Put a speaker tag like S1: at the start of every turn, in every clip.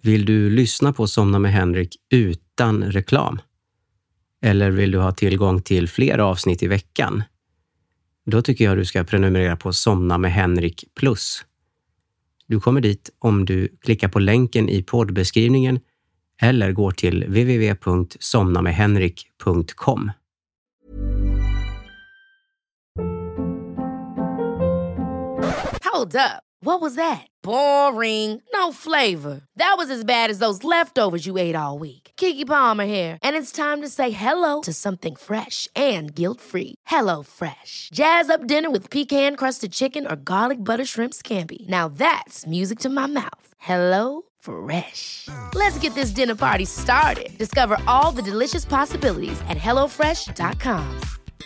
S1: Vill du lyssna på Somna med Henrik utan reklam? Eller vill du ha tillgång till fler avsnitt i veckan? Då tycker jag du ska prenumerera på Somna med Henrik Plus. Du kommer dit om du klickar på länken i poddbeskrivningen eller går till www.somnamedhenrik.com.
S2: Hold up. What was that? Boring. No flavor. That was as bad as those leftovers you ate all week. Keke Palmer here, and it's time to say hello to something fresh and guilt-free. Hello Fresh. Jazz up dinner with pecan-crusted chicken or garlic butter shrimp scampi. Now that's music to my mouth. Hello Fresh. Let's get this dinner party started. Discover all the delicious possibilities at hellofresh.com.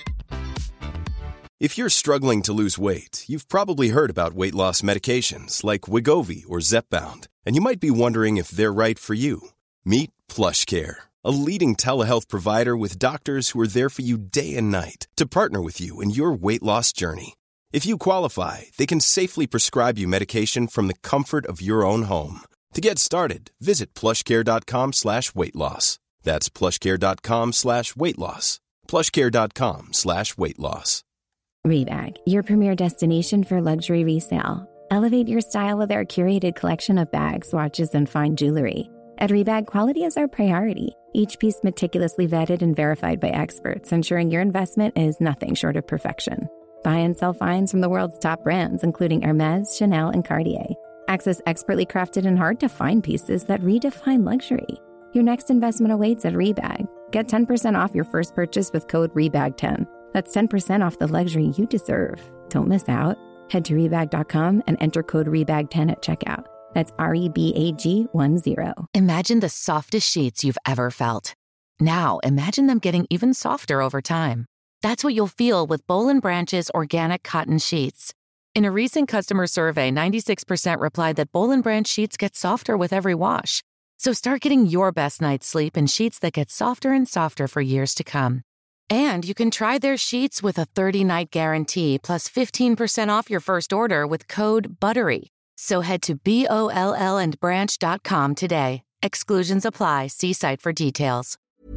S3: If you're struggling to lose weight, you've probably heard about weight loss medications like Wegovy or Zepbound, and you might be wondering if they're right for you. Meet PlushCare, a leading telehealth provider with doctors who are there for you day and night to partner with you in your weight loss journey. If you qualify, they can safely prescribe you medication from the comfort of your own home. To get started, visit plushcare.com/weightloss. That's plushcare.com/weightloss. plushcare.com/weightloss.
S4: Rebag, your premier destination for luxury resale. Elevate your style with our curated collection of bags, watches, and fine jewelry. At Rebag, quality is our priority. Each piece meticulously vetted and verified by experts, ensuring your investment is nothing short of perfection. Buy and sell finds from the world's top brands, including Hermes, Chanel, and Cartier. Access expertly crafted and hard-to-find pieces that redefine luxury. Your next investment awaits at Rebag. Get 10% off your first purchase with code REBAG10. That's 10% off the luxury you deserve. Don't miss out. Head to Rebag.com and enter code REBAG10 at checkout. That's REBAG10.
S5: Imagine the softest sheets you've ever felt. Now imagine them getting even softer over time. That's what you'll feel with Boll & Branch's organic cotton sheets. In a recent customer survey, 96% replied that Boll & Branch sheets get softer with every wash. So start getting your best night's sleep in sheets that get softer and softer for years to come. And you can try their sheets with a 30-night guarantee plus 15% off your first order with code BUTTERY. So head to BOLLandbranch.com today. Exclusions apply. See site for details.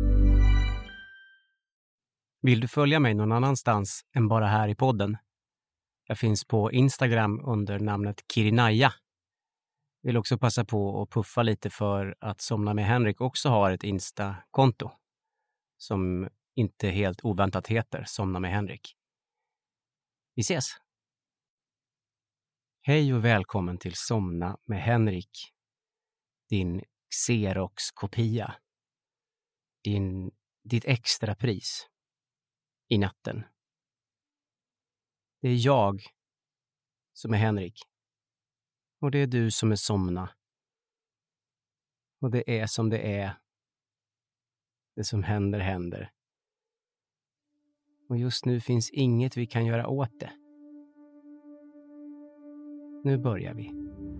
S1: Vill du följa mig någon annanstans än bara här i podden? Jag finns på Instagram under namnet Kirinaya. Vill också passa på att puffa lite för att Somna med Henrik också har ett Insta-konto som inte helt oväntat heter Somna med Henrik. Vi ses! Hej och välkommen till Somna med Henrik. Din Xerox-kopia. Ditt extra pris i natten. Det är jag som är Henrik. Och det är du som är Somna. Och det är som det är. Det som händer händer. Och just nu finns inget vi kan göra åt det. Nu börjar vi.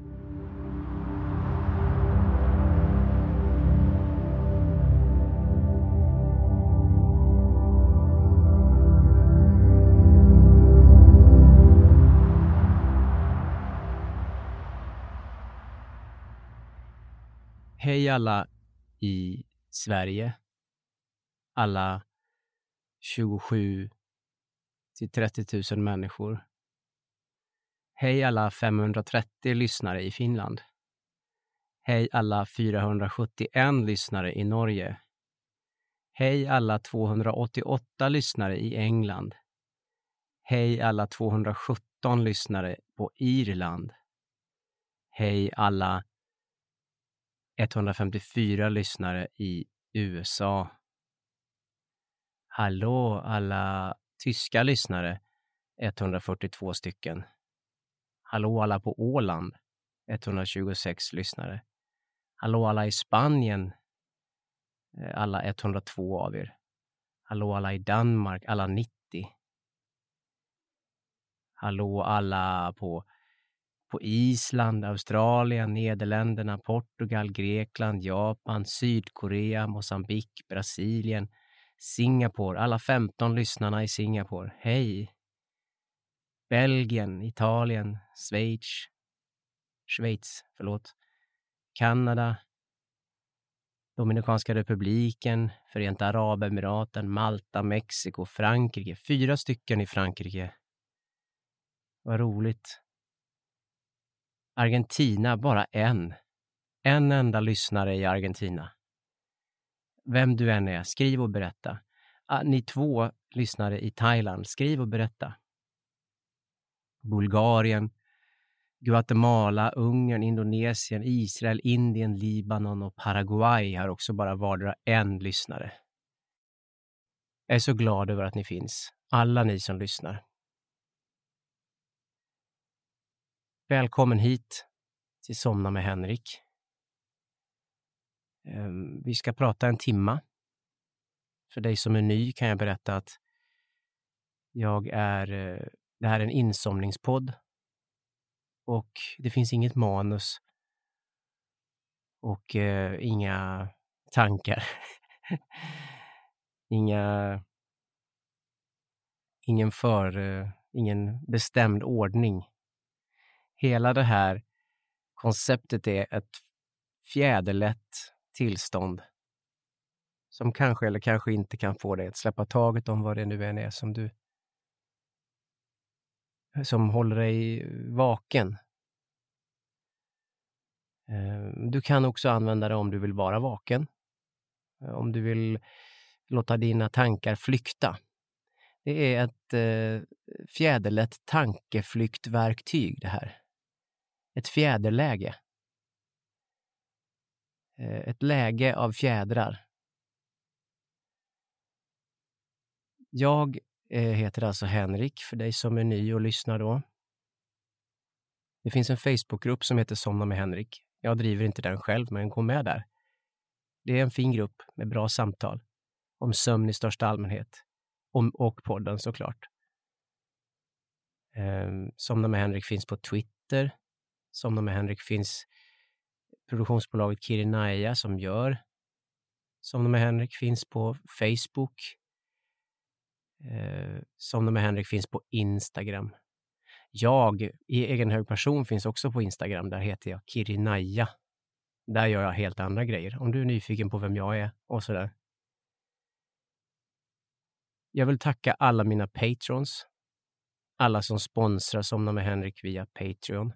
S1: Hej alla i Sverige. Alla 27 till 30 000 människor. Hej alla 530 lyssnare i Finland. Hej alla 471 lyssnare i Norge. Hej alla 288 lyssnare i England. Hej alla 217 lyssnare på Irland. Hej alla 154 lyssnare i USA. Hallå alla tyska lyssnare, 142 stycken. Hallå alla på Åland, 126 lyssnare. Hallå alla i Spanien, alla 102 av er. Hallå alla i Danmark, alla 90. Hallå alla på Island, Australien, Nederländerna, Portugal, Grekland, Japan, Sydkorea, Mosambik, Brasilien, Singapore, alla 15 lyssnarna i Singapore. Hej! Belgien, Italien, Schweiz, Kanada, Dominikanska republiken, Förenta Arabemiraten, Malta, Mexiko, Frankrike. 4 stycken i Frankrike. Vad roligt. Argentina, bara en. En enda lyssnare i Argentina. Vem du än är, skriv och berätta. Ni 2 lyssnare i Thailand, skriv och berätta. Bulgarien, Guatemala, Ungern, Indonesien, Israel, Indien, Libanon och Paraguay har också bara vardera en lyssnare. Jag är så glad över att ni finns, alla ni som lyssnar. Välkommen hit till Somna med Henrik. Vi ska prata en timma. För dig som är ny kan jag berätta att det här är en insomningspodd. Och det finns inget manus. Och inga tankar. Ingen bestämd ordning. Hela det här konceptet är ett fjäderlätt tillstånd som kanske eller kanske inte kan få dig att släppa taget om vad det nu än är som håller dig vaken. Du kan också använda det om du vill vara vaken. Om du vill låta dina tankar flykta. Det är ett fjäderlätt tankeflyktverktyg det här. Ett fjäderläge. Ett läge av fjädrar. Jag heter alltså Henrik, för dig som är ny och lyssnar då. Det finns en Facebookgrupp som heter Somna med Henrik. Jag driver inte den själv, men gå med där. Det är en fin grupp med bra samtal om sömn i största allmänhet. Och podden såklart. Somna med Henrik finns på Twitter. Somna med Henrik finns produktionsbolaget Kirinaya som gör. Somna med Henrik finns på Facebook. Somna med Henrik finns på Instagram. Jag i egen hög person finns också på Instagram. Där heter jag Kirinaya. Där gör jag helt andra grejer. Om du är nyfiken på vem jag är och sådär. Jag vill tacka alla mina patrons. Alla som sponsrar Somna med Henrik via Patreon.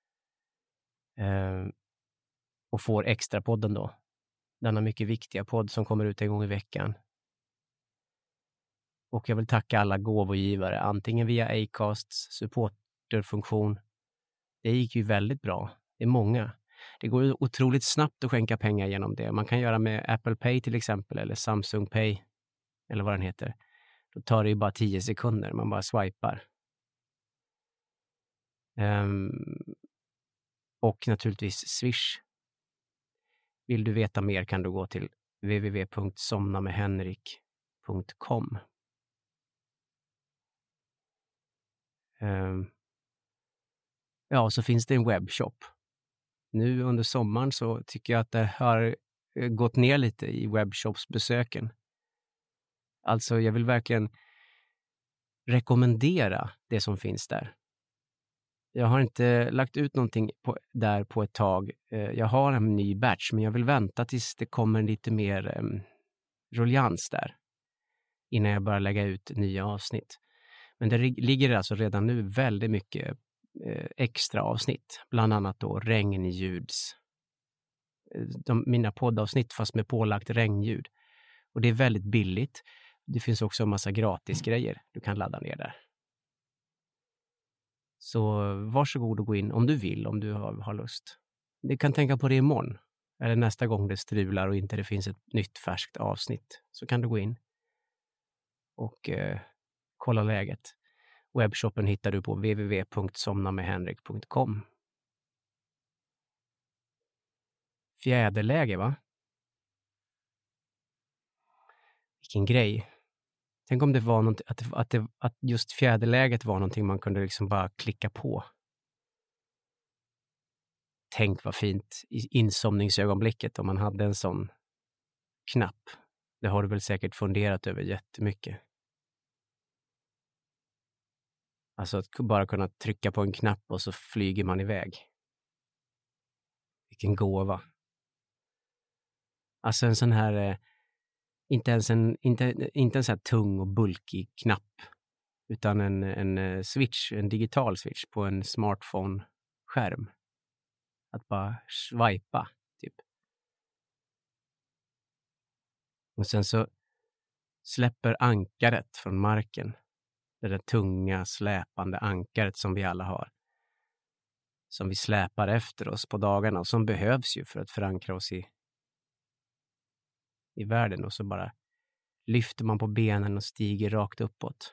S1: Och får extra podden då. Denna mycket viktiga podd som kommer ut en gång i veckan. Och jag vill tacka alla gåvogivare. Antingen via Acasts supporterfunktion. Det gick ju väldigt bra. Det är många. Det går otroligt snabbt att skänka pengar genom det. Man kan göra med Apple Pay till exempel. Eller Samsung Pay. Eller vad den heter. Då tar det ju bara 10 sekunder. Man bara swipar. Och naturligtvis Swish. Vill du veta mer kan du gå till www.somnamedhenrik.com. Ja, så finns det en webbshop. Nu under sommaren så tycker jag att det har gått ner lite i webbshopsbesöken. Alltså jag vill verkligen rekommendera det som finns där. Jag har inte lagt ut någonting där på ett tag. Jag har en ny batch, men jag vill vänta tills det kommer lite mer ruljans där. Innan jag börjar lägga ut nya avsnitt. Men det ligger alltså redan nu väldigt mycket extra avsnitt. Bland annat då regnljuds. Mina poddavsnitt fast med pålagt regnljud. Och det är väldigt billigt. Det finns också en massa gratis grejer du kan ladda ner där. Så varsågod och gå in om du vill, om du har lust. Du kan tänka på det imorgon. Eller nästa gång det strular och inte det finns ett nytt färskt avsnitt. Så kan du gå in och kolla läget. Webbshoppen hittar du på www.somnamedhenrik.com. Fjäderläge, va? Vilken grej. Tänk om det var något, att just fjäderläget var någonting man kunde liksom bara klicka på. Tänk vad fint i insomningsögonblicket om man hade en sån knapp. Det har du väl säkert funderat över jättemycket. Alltså att bara kunna trycka på en knapp och så flyger man iväg. Vilken gåva. Alltså en sån här, inte en sån här tung och bulkig knapp, utan en switch, en digital switch på en smartphone-skärm. Att bara swipa, typ. Och sen så släpper ankaret från marken. Det där tunga, släpande ankaret som vi alla har. Som vi släpar efter oss på dagarna och som behövs ju för att förankra oss i världen. Och så bara lyfter man på benen och stiger rakt uppåt.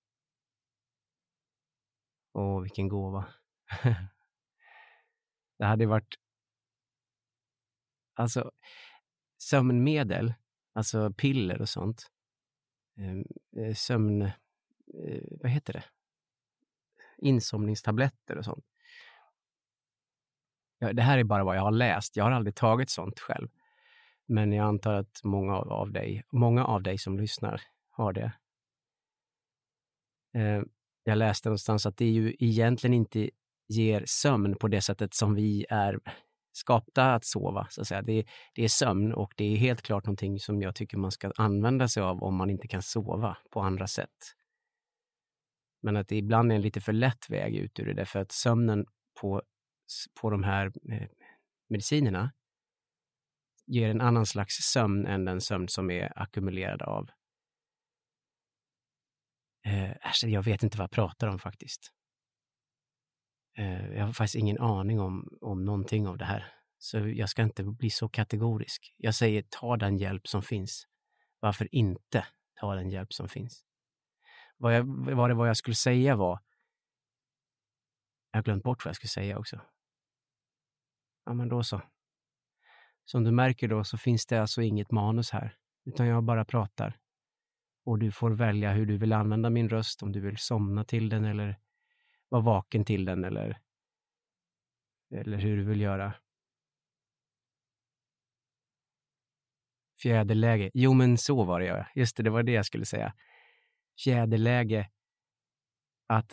S1: Åh, vilken gåva. Det hade varit... Alltså, sömnmedel, alltså piller och sånt. Vad heter det? Insomningstabletter och sånt. Ja, det här är bara vad jag har läst. Jag har aldrig tagit sånt själv. Men jag antar att många av dig som lyssnar har det. Jag läste någonstans att det ju egentligen inte ger sömn på det sättet som vi är skapta att sova, så att säga. Det är sömn, och det är helt klart någonting som jag tycker man ska använda sig av om man inte kan sova på andra sätt. Men att det ibland är en lite för lätt väg ut ur det, därför att sömnen på de här medicinerna ger en annan slags sömn än den sömn som är ackumulerad av. Jag vet inte vad jag pratar om faktiskt. Jag har faktiskt ingen aning om någonting av det här. Så jag ska inte bli så kategorisk. Jag säger, ta den hjälp som finns. Varför inte ta den hjälp som finns? Vad jag skulle säga var... Jag har glömt bort vad jag skulle säga också. Ja, men då så. Som du märker då så finns det alltså inget manus här. Utan jag bara pratar. Och du får välja hur du vill använda min röst. Om du vill somna till den eller vara vaken till den. Eller hur du vill göra. Fjäderläge. Jo, men så var det jag. Just det var det jag skulle säga. Fjäderläge. Att,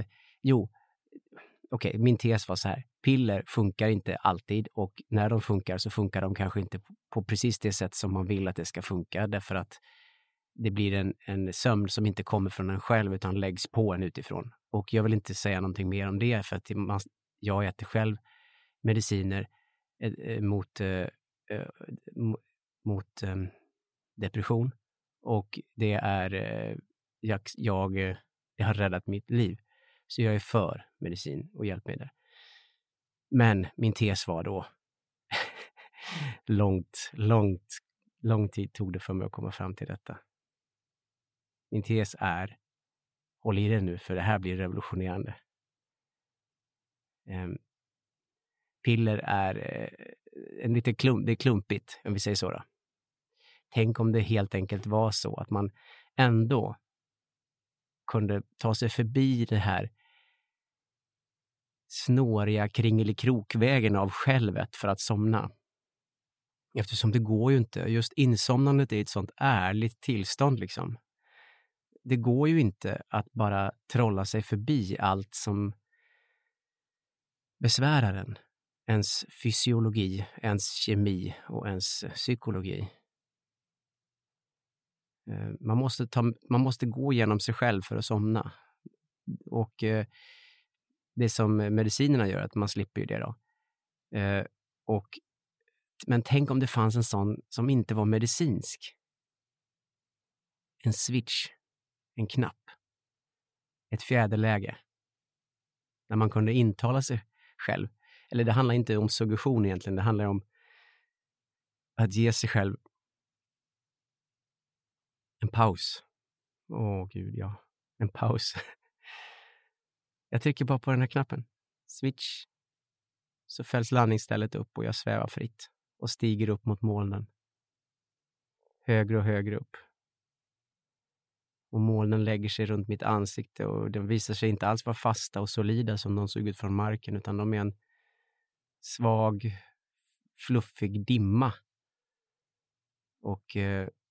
S1: okej, min tes var så här. Piller funkar inte alltid, och när de funkar så funkar de kanske inte på precis det sätt som man vill att det ska funka, därför att det blir en sömn som inte kommer från en själv utan läggs på en utifrån. Och jag vill inte säga någonting mer om det, för att jag äter själv mediciner mot depression, och det är det har räddat mitt liv. Så jag är för medicin och hjälpmedel. Men min tes var då lång tid tog det för mig att komma fram till detta. Min tes är, håll i det nu, för det här blir revolutionerande. Piller är det är klumpigt, om vi säger så då. Tänk om det helt enkelt var så att man ändå kunde ta sig förbi det här snåriga kringelikrokvägen av självet för att somna. Eftersom det går ju inte. Just insomnandet är ett sånt ärligt tillstånd liksom. Det går ju inte att bara trolla sig förbi allt som besvärar en. Ens fysiologi, ens kemi och ens psykologi. Man måste gå igenom sig själv för att somna. Och det som medicinerna gör, att man slipper ju det då. Men tänk om det fanns en sån som inte var medicinsk. En switch, en knapp, ett fjäderläge. När man kunde intala sig själv. Eller det handlar inte om suggestion egentligen, det handlar om att ge sig själv en paus. Åh gud, ja. En paus. Jag trycker bara på den här knappen. Switch. Så fälls landningsstället upp och jag svävar fritt. Och stiger upp mot molnen. Högre och högre upp. Och molnen lägger sig runt mitt ansikte. Och de visar sig inte alls vara fasta och solida som de såg ut från marken. Utan de är en svag, fluffig dimma. Och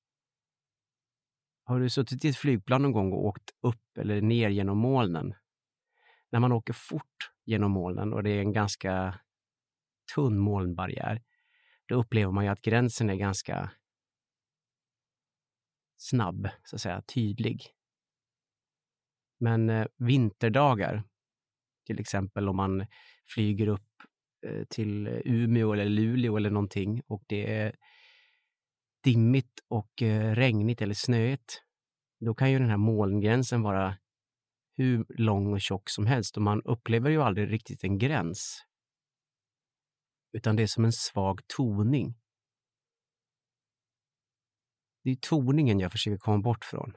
S1: har du suttit i ett flygplan någon gång och åkt upp eller ner genom molnen? När man åker fort genom molnen och det är en ganska tunn molnbarriär, då upplever man ju att gränsen är ganska snabb, så att säga, tydlig. Men vinterdagar, till exempel om man flyger upp till Umeå eller Luleå eller någonting och det är dimmigt och regnigt eller snöigt, då kan ju den här molngränsen vara hur lång och tjock som helst och man upplever ju aldrig riktigt en gräns. Utan det är som en svag toning. Det är toningen jag försöker komma bort från.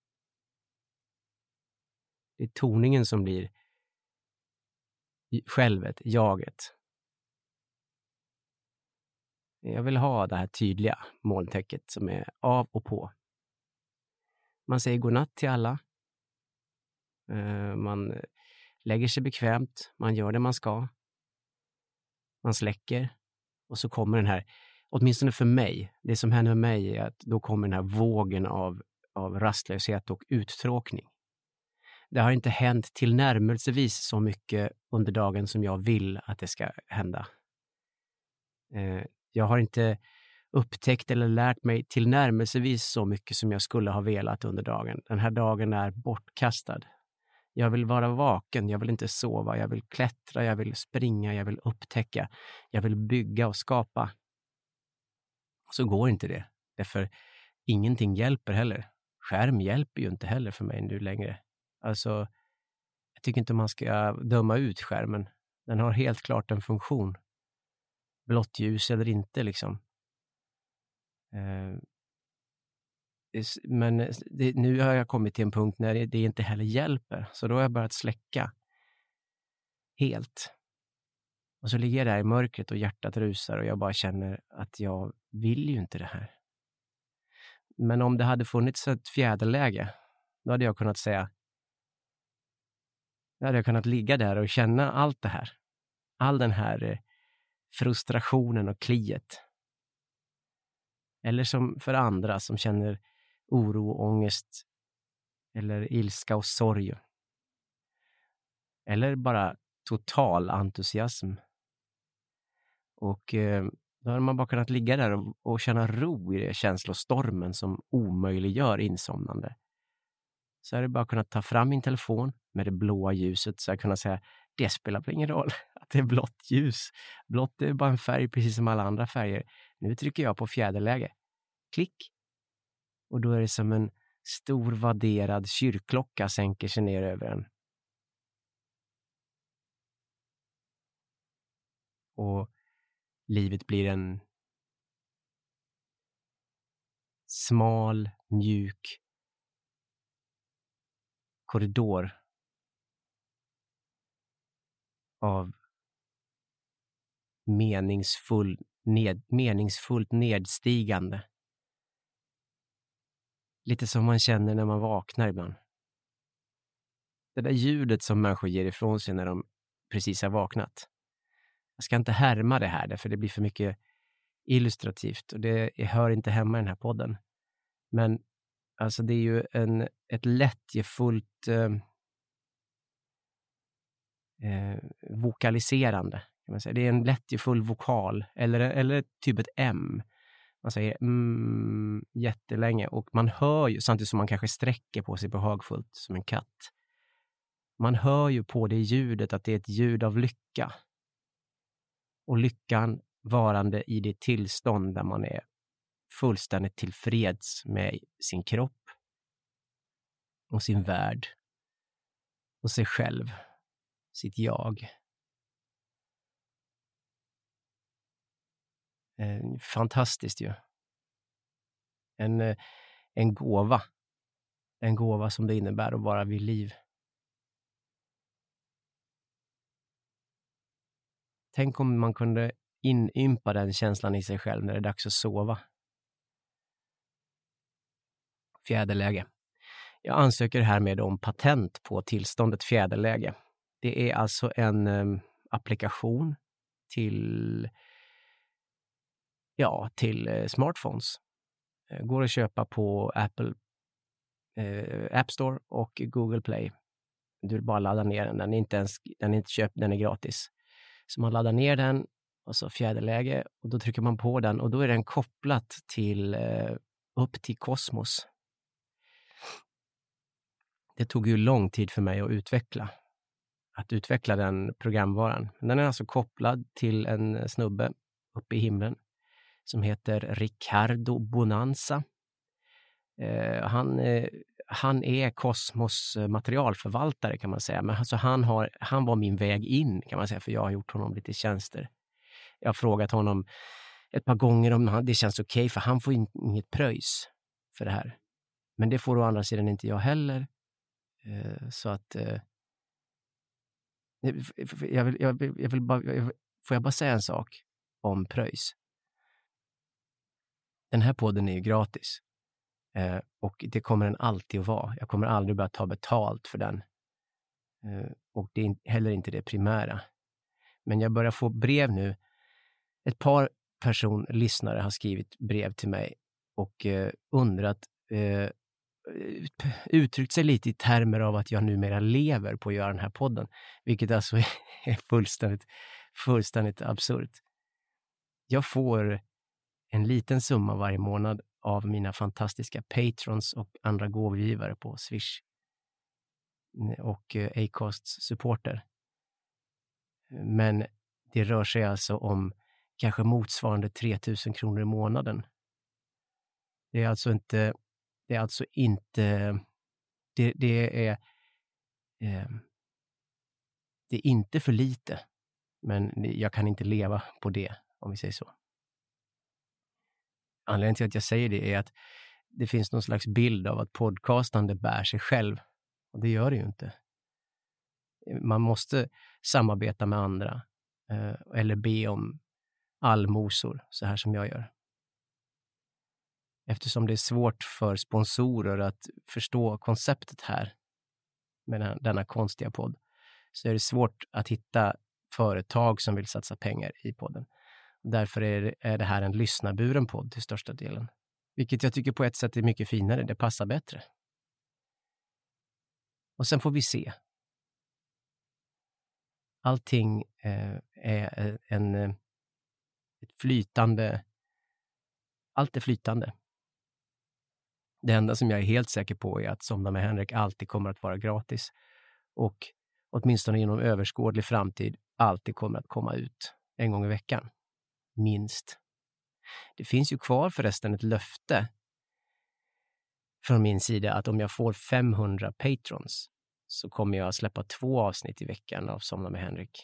S1: Det är toningen som blir självet, jaget. Jag vill ha det här tydliga molntäcket som är av och på. Man säger godnatt till alla. Man lägger sig bekvämt. Man gör det man ska. Man släcker. Och så kommer den här, åtminstone för mig, det som händer med mig är att då kommer den här vågen av rastlöshet och uttråkning. Det har inte hänt tillnärmelsevis så mycket under dagen som jag vill att det ska hända. Jag har inte upptäckt eller lärt mig tillnärmelsevis så mycket som jag skulle ha velat under dagen. Den här dagen är bortkastad. Jag vill vara vaken, jag vill inte sova, jag vill klättra, jag vill springa, jag vill upptäcka, jag vill bygga och skapa. Så går inte det. Därför ingenting hjälper heller. Skärm hjälper ju inte heller för mig nu längre. Alltså, jag tycker inte man ska döma ut skärmen. Den har helt klart en funktion. Blått ljus eller inte liksom. Men nu har jag kommit till en punkt när det inte heller hjälper. Så då har jag börjat släcka. Helt. Och så ligger jag där i mörkret och hjärtat rusar och jag bara känner att jag vill ju inte det här. Men om det hade funnits ett fjäderläge, då hade jag kunnat säga, då hade jag kunnat ligga där och känna allt det här. All den här frustrationen och kliet. Eller som för andra som känner oro och ångest eller ilska och sorg. Eller bara total entusiasm. Och då har man bara kunnat ligga där och känna ro i det känslostormen som omöjliggör insomnande. Så har jag bara kunnat ta fram min telefon med det blåa ljuset så jag kunnat säga, det spelar väl ingen roll att det är blått ljus. Blått är bara en färg precis som alla andra färger. Nu trycker jag på fjäderläge. Klick. Och då är det som en stor vadderad kyrkklocka sänker sig ner över en. Och livet blir en smal, mjuk korridor av meningsfullt nedstigande. Lite som man känner när man vaknar ibland. Det där ljudet som människor ger ifrån sig när de precis har vaknat. Jag ska inte härma det här för det blir för mycket illustrativt och det hör inte hemma i den här podden. Men alltså det är ju ett lättjefullt vokaliserande. Kan man säga. Det är en lättjefull vokal eller typ ett M. Man säger jättelänge och man hör ju samtidigt som man kanske sträcker på sig behagfullt som en katt. Man hör ju på det ljudet att det är ett ljud av lycka. Och lyckan varande i det tillstånd där man är fullständigt tillfreds med sin kropp och sin värld och sig själv, sitt jag. Fantastiskt ju. En gåva. En gåva som det innebär att vara vid liv. Tänk om man kunde inympa den känslan i sig själv när det är dags att sova. Fjäderläge. Jag ansöker härmed om patent på tillståndet fjäderläge. Det är alltså en applikation till smartphones. Går att köpa på Apple App Store och Google Play. Du vill bara ladda ner den. Den är inte köpt, den är gratis. Så man laddar ner den och så fjäderläge, och då trycker man på den och då är den kopplat till upp till Cosmos. Det tog ju lång tid för mig att utveckla den programvaran. Den är alltså kopplad till en snubbe uppe i himlen som heter Ricardo Bonanza. Han är Cosmos materialförvaltare kan man säga, men alltså han var min väg in kan man säga, för jag har gjort honom lite tjänster. Jag har frågat honom ett par gånger om det känns okej, för han får inget pröjs för det här. Men det får å andra sidan inte jag heller. Så att får jag bara säga en sak om pröjs? Den här podden är ju gratis. Och det kommer den alltid att vara. Jag kommer aldrig börja ta betalt för den. Och det är heller inte det primära. Men jag börjar få brev nu. Ett par lyssnare har skrivit brev till mig och undrat, uttryckt sig lite i termer av att jag numera lever på att göra den här podden. Vilket alltså är fullständigt absurt. Jag får en liten summa varje månad av mina fantastiska patrons och andra gåvgivare på Swish och Acasts supporter. Men det rör sig alltså om kanske motsvarande 3 000 kronor i månaden. Det är inte för lite, men jag kan inte leva på det, om vi säger så. Anledningen till att jag säger det är att det finns någon slags bild av att podcastande bär sig själv. Och det gör det ju inte. Man måste samarbeta med andra. Eller be om allmosor, så här som jag gör. Eftersom det är svårt för sponsorer att förstå konceptet här med denna konstiga podd, så är det svårt att hitta företag som vill satsa pengar i podden. Därför är det här en lyssnarburen podd till största delen. Vilket jag tycker på ett sätt är mycket finare. Det passar bättre. Och sen får vi se. Allting är ett flytande. Allt är flytande. Det enda som jag är helt säker på är att Somna med Henrik alltid kommer att vara gratis. Och åtminstone inom överskådlig framtid alltid kommer att komma ut en gång i veckan. Minst. Det finns ju kvar förresten ett löfte från min sida att om jag får 500 patrons så kommer jag att släppa 2 avsnitt i veckan av Somna med Henrik.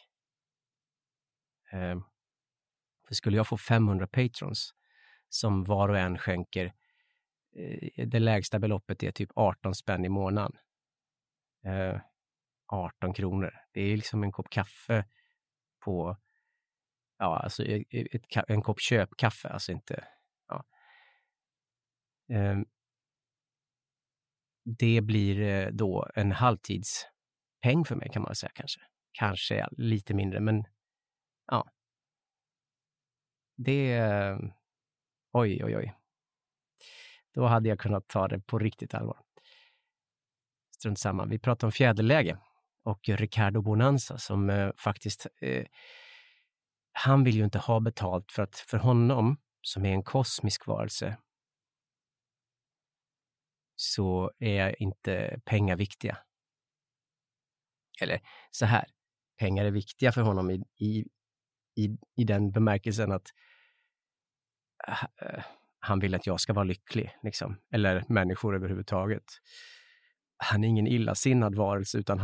S1: För skulle jag få 500 patrons som var och en skänker, det lägsta beloppet är typ 18 spänn i månaden. 18 kronor. Det är liksom en kopp kaffe på, ja, alltså en kopp köpkaffe, alltså inte, ja. Det blir då en halvtidspeng för mig kan man säga kanske. Kanske lite mindre, men ja. Det, oj. Då hade jag kunnat ta det på riktigt allvar. Strunt samma. Vi pratar om fjäderläge och Ricardo Bonanza som faktiskt, han vill ju inte ha betalt för att för honom som är en kosmisk varelse så är inte pengar viktiga. Eller så här, pengar är viktiga för honom i den bemärkelsen att han vill att jag ska vara lycklig, liksom. Eller människor överhuvudtaget. Han är ingen illasinnad varelse, utan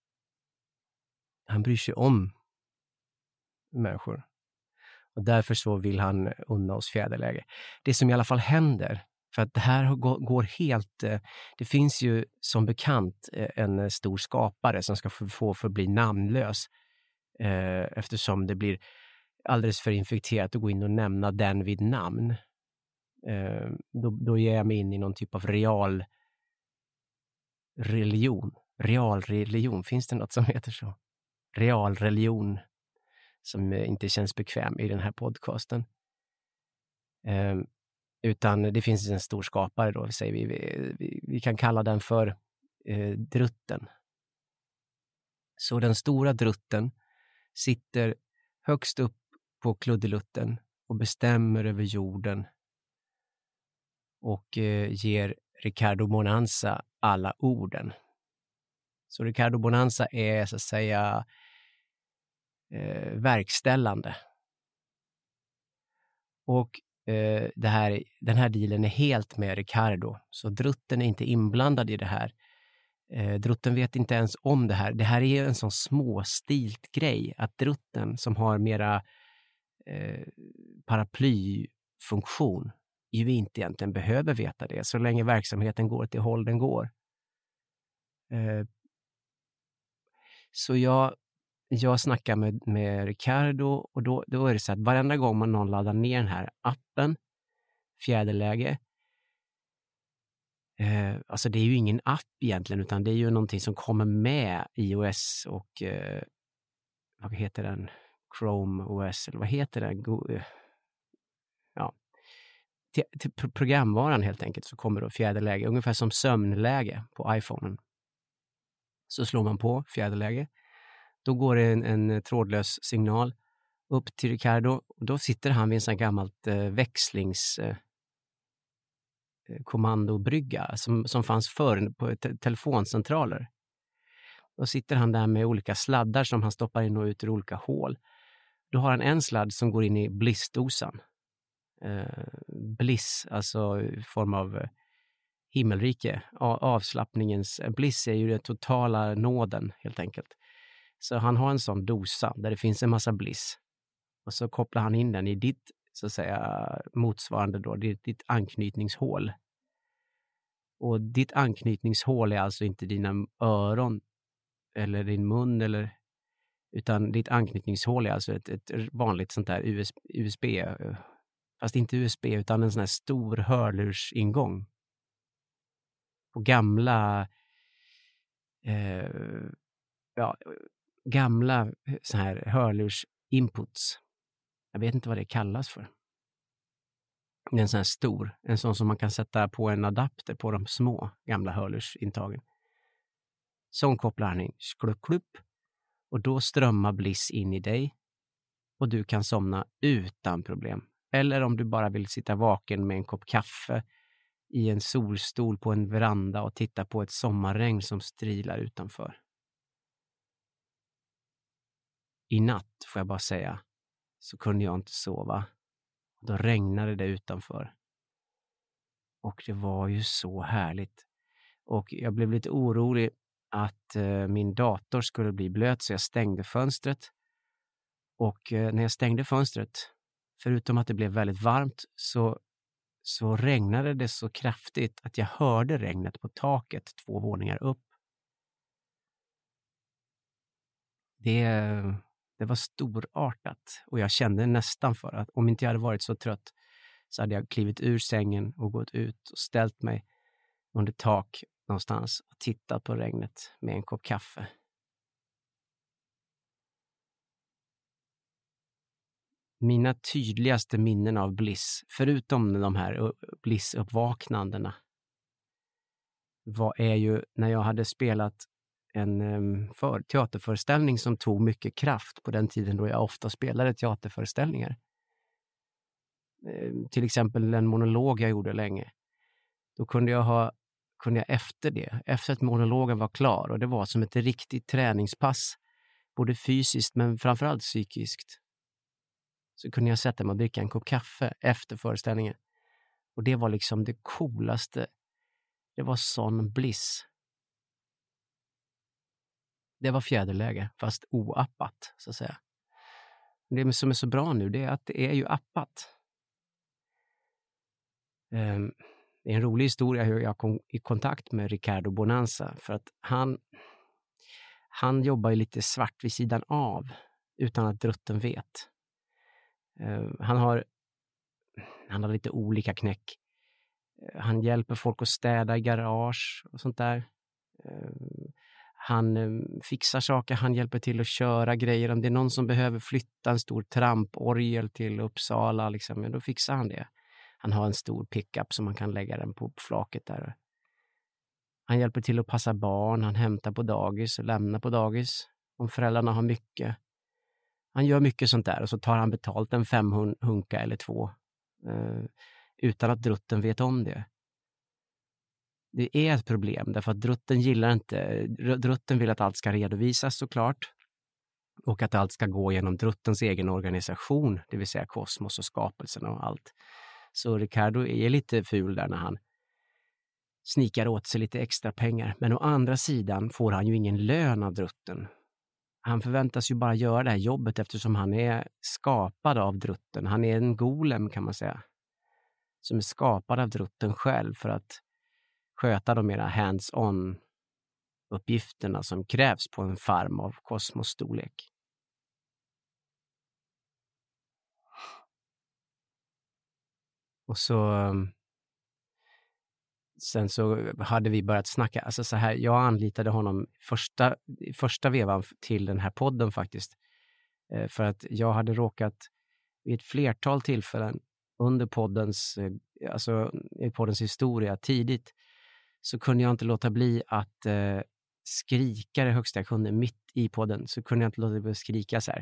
S1: han bryr sig om människor. Och därför så vill han unna oss fjäderläge. Det som i alla fall händer, för att det här går helt, det finns ju som bekant en stor skapare som ska få förbli namnlös, eftersom det blir alldeles för infekterat att gå in och nämna den vid namn. Då ger jag mig in i någon typ av realreligion. Finns det något som heter så? Realreligion som inte känns bekväm i den här podcasten. Utan det finns en stor skapare då, säger vi kan kalla den för drutten. Så den stora drutten sitter högst upp på kluddelutten och bestämmer över jorden och ger Ricardo Bonanza alla orden. Så Ricardo Bonanza är så att säga verkställande. Och den här dealen är helt med Ricardo. Så Drutten är inte inblandad i det här. Drutten vet inte ens om det här. Det här är en sån småstilt grej. Att Drutten som har mera paraplyfunktion ju inte egentligen behöver veta det. Så länge verksamheten går till håll den går. Så jag snackar med Ricardo och då är det så att varenda gång någon laddar ner den här appen, fjäderläge, alltså det är ju ingen app egentligen utan det är ju någonting som kommer med iOS och vad heter den? Chrome OS eller vad heter den? Ja. Till programvaran helt enkelt så kommer då fjäderläge, ungefär som sömnläge på iPhonen. Så slår man på fjäderläge. Då går det en trådlös signal upp till Ricardo och då sitter han vid en sån gammalt växlingskommandobrygga som fanns förr på telefoncentraler. Då sitter han där med olika sladdar som han stoppar in och ut ur olika hål. Då har han en sladd som går in i blissdosan. Bliss, alltså i form av himmelrike. Avslappningens bliss är ju den totala nåden helt enkelt. Så han har en sån dosa där det finns en massa bliss. Och så kopplar han in den i ditt, så att säga, motsvarande då, ditt anknytningshål. Och ditt anknytningshål är alltså inte dina öron eller din mun utan ditt anknytningshål är alltså ett vanligt sånt där USB, fast inte USB utan en sån här stor hörlursingång. På gamla gamla så här hörlursinputs. Jag vet inte vad det kallas för. Det är en sån här stor, en sån som man kan sätta på en adapter på de små gamla hörlursintagen. Sån kopplar han in, klupp, och då strömmar bliss in i dig och du kan somna utan problem. Eller om du bara vill sitta vaken med en kopp kaffe i en solstol på en veranda och titta på ett sommarregn som strilar utanför. I natt, får jag bara säga, så kunde jag inte sova. Då regnade det utanför. Och det var ju så härligt. Och jag blev lite orolig att min dator skulle bli blöt så jag stängde fönstret. Och när jag stängde fönstret, förutom att det blev väldigt varmt, så regnade det så kraftigt att jag hörde regnet på taket 2 våningar upp. Det var storartat och jag kände nästan för att om inte jag hade varit så trött så hade jag klivit ur sängen och gått ut och ställt mig under tak någonstans och tittat på regnet med en kopp kaffe. Mina tydligaste minnen av bliss, förutom de här blissuppvaknandena, är ju när jag hade spelat en teaterföreställning som tog mycket kraft på den tiden då jag ofta spelade teaterföreställningar. Till exempel en monolog jag gjorde länge. Då kunde jag efter att monologen var klar, och det var som ett riktigt träningspass, både fysiskt men framförallt psykiskt, så kunde jag sätta mig och dricka en kopp kaffe efter föreställningen. Och det var liksom det coolaste. Det var sån bliss. Det var fjäderläge, fast oappat, så att säga. Det som är så bra nu, det är att det är ju appat. Det är en rolig historia hur jag kom i kontakt med Ricardo Bonanza. För att han jobbar ju lite svart vid sidan av, utan att Drutten vet. Han har lite olika knäck. Han hjälper folk att städa i garage och sånt där. Han fixar saker, han hjälper till att köra grejer. Om det är någon som behöver flytta en stor tramporgel till Uppsala, liksom, då fixar han det. Han har en stor pickup som man kan lägga den på flaket där. Han hjälper till att passa barn, han hämtar på dagis och lämnar på dagis. Om föräldrarna har mycket. Han gör mycket sånt där och så tar han betalt en 5 hunka eller 2 utan att drutten vet om det. Det är ett problem därför att drutten gillar inte, drutten vill att allt ska redovisas såklart och att allt ska gå genom druttens egen organisation, det vill säga kosmos och skapelsen och allt. Så Ricardo är lite ful där när han snikar åt sig lite extra pengar. Men å andra sidan får han ju ingen lön av drutten. Han förväntas ju bara göra det här jobbet eftersom han är skapad av drutten. Han är en golem kan man säga. Som är skapad av drutten själv för att sköta de mera hands-on uppgifterna som krävs på en farm av kosmosstorlek. Och så sen så hade vi börjat snacka, alltså så här, jag anlitade honom första vevan till den här podden faktiskt. För att jag hade råkat vid ett flertal tillfällen under poddens historia tidigt så kunde jag inte låta bli att skrika det högsta jag kunde mitt i podden. Så kunde jag inte låta bli att skrika så här.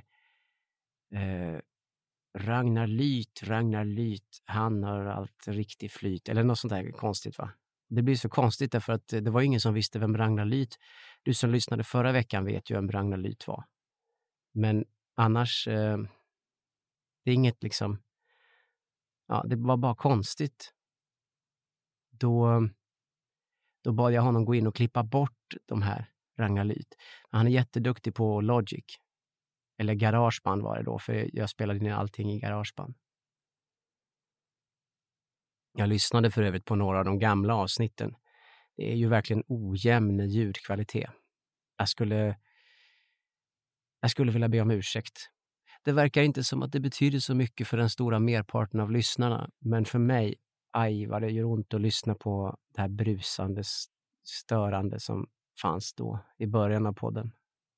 S1: Ragnar Lyth, han har allt riktigt flyt. Eller något sånt där konstigt va? Det blir så konstigt därför att det var ingen som visste vem Ragnar Lyth. Du som lyssnade förra veckan vet ju vem Ragnar Lyth var. Men annars, det är inget liksom, ja det var bara konstigt. Då bad jag honom gå in och klippa bort de här Ragnar Lyth. Han är jätteduktig på Logic. Eller GarageBand var det då, för jag spelade ner allting i GarageBand. Jag lyssnade för övrigt på några av de gamla avsnitten. Det är ju verkligen ojämn ljudkvalitet. Jag skulle vilja be om ursäkt. Det verkar inte som att det betyder så mycket för den stora merparten av lyssnarna. Men för mig, aj vad det gör ont att lyssna på det här brusande, störande som fanns då i början av podden.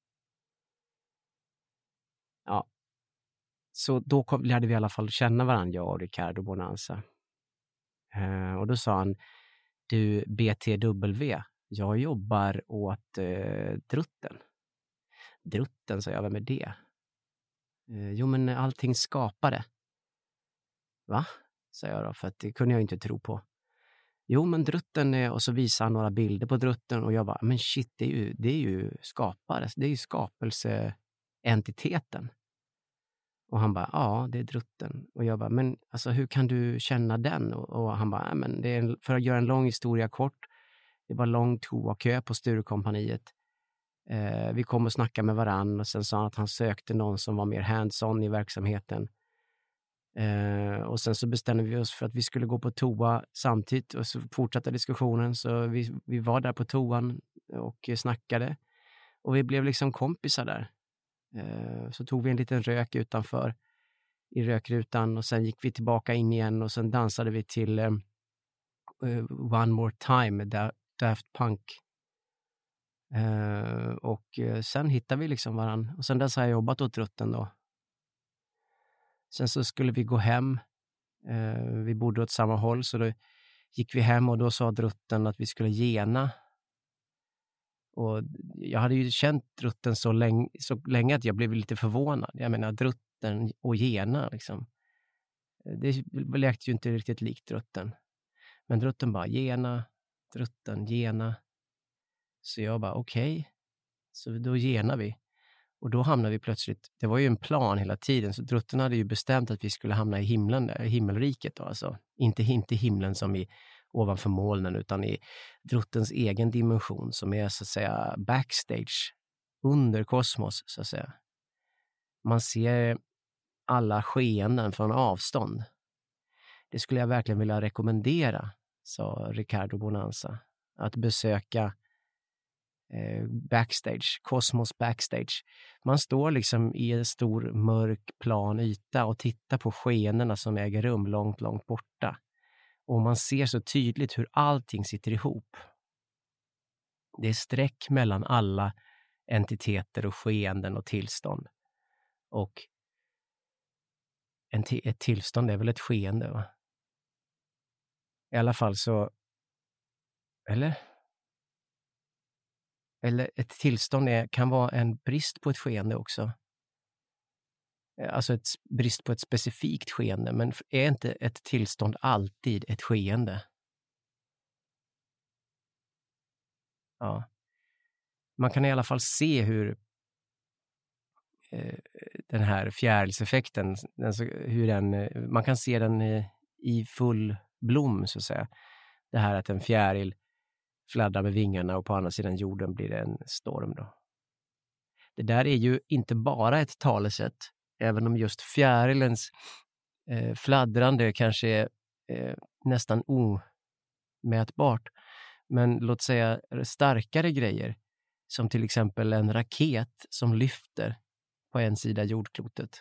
S1: Ja, så då lärde vi i alla fall känna varandra, jag och Ricardo Bonanza. Och då sa han, du BTW, jag jobbar åt drutten. Drutten, sa jag, vem är det? Jo men allting skapade. Va? Sa jag då, för att det kunde jag inte tro på. Jo men drutten är, och så visar han några bilder på drutten och jag bara, men shit, det är ju skapare, det är ju skapelseentiteten. Och han bara, ja det är drutten. Och jag bara, men alltså hur kan du känna den? Och han bara, men det är för att göra en lång historia kort. Det var lång toakö på Sturekompaniet. Vi kom och snackade med varann och sen sa han att han sökte någon som var mer hands-on i verksamheten. Och sen så bestämde vi oss för att vi skulle gå på toa samtidigt och så fortsatte diskussionen. Så vi var där på toan och snackade. Och vi blev liksom kompisar där. Så tog vi en liten rök utanför i rökrutan och sen gick vi tillbaka in igen och sen dansade vi till One More Time, Daft Punk. Och sen hittade vi liksom varann. Och sen dess har jag jobbat åt drutten då. Sen så skulle vi gå hem. Vi bodde åt samma håll så då gick vi hem och då sa drutten att vi skulle gena. Och jag hade ju känt drutten så länge att jag blev lite förvånad. Jag menar drutten och gena liksom. Det lekte ju inte riktigt likt drutten. Men drutten bara gena, drutten gena. Så jag bara okej. Så då genar vi. Och då hamnade vi plötsligt, det var ju en plan hela tiden. Så drutten hade ju bestämt att vi skulle hamna i himlen, himmelriket då alltså. Inte himlen som i ovanför molnen utan i druttens egen dimension som är så att säga backstage under kosmos så att säga. Man ser alla skeenden från avstånd. Det skulle jag verkligen vilja rekommendera, sa Ricardo Bonanza, att besöka backstage, kosmos backstage. Man står liksom i en stor mörk plan yta och tittar på skeendena som äger rum långt, långt borta. Och man ser så tydligt hur allting sitter ihop. Det är streck mellan alla entiteter och skeenden och tillstånd. Och ett tillstånd är väl ett skeende, va? I alla fall så... Eller ett tillstånd kan vara en brist på ett skeende också. alltså brist på ett specifikt skeende, men är inte ett tillstånd alltid ett skeende? Ja. Man kan i alla fall se hur den här fjärilseffekten, man kan se den i full blom så att säga. Det här att en fjäril fladdrar med vingarna och på andra sidan jorden blir det en storm då. Det där är ju inte bara ett talesätt, även om just fjärilens fladdrande kanske är nästan omätbart. Men låt säga starkare grejer, som till exempel en raket som lyfter på en sida jordklotet,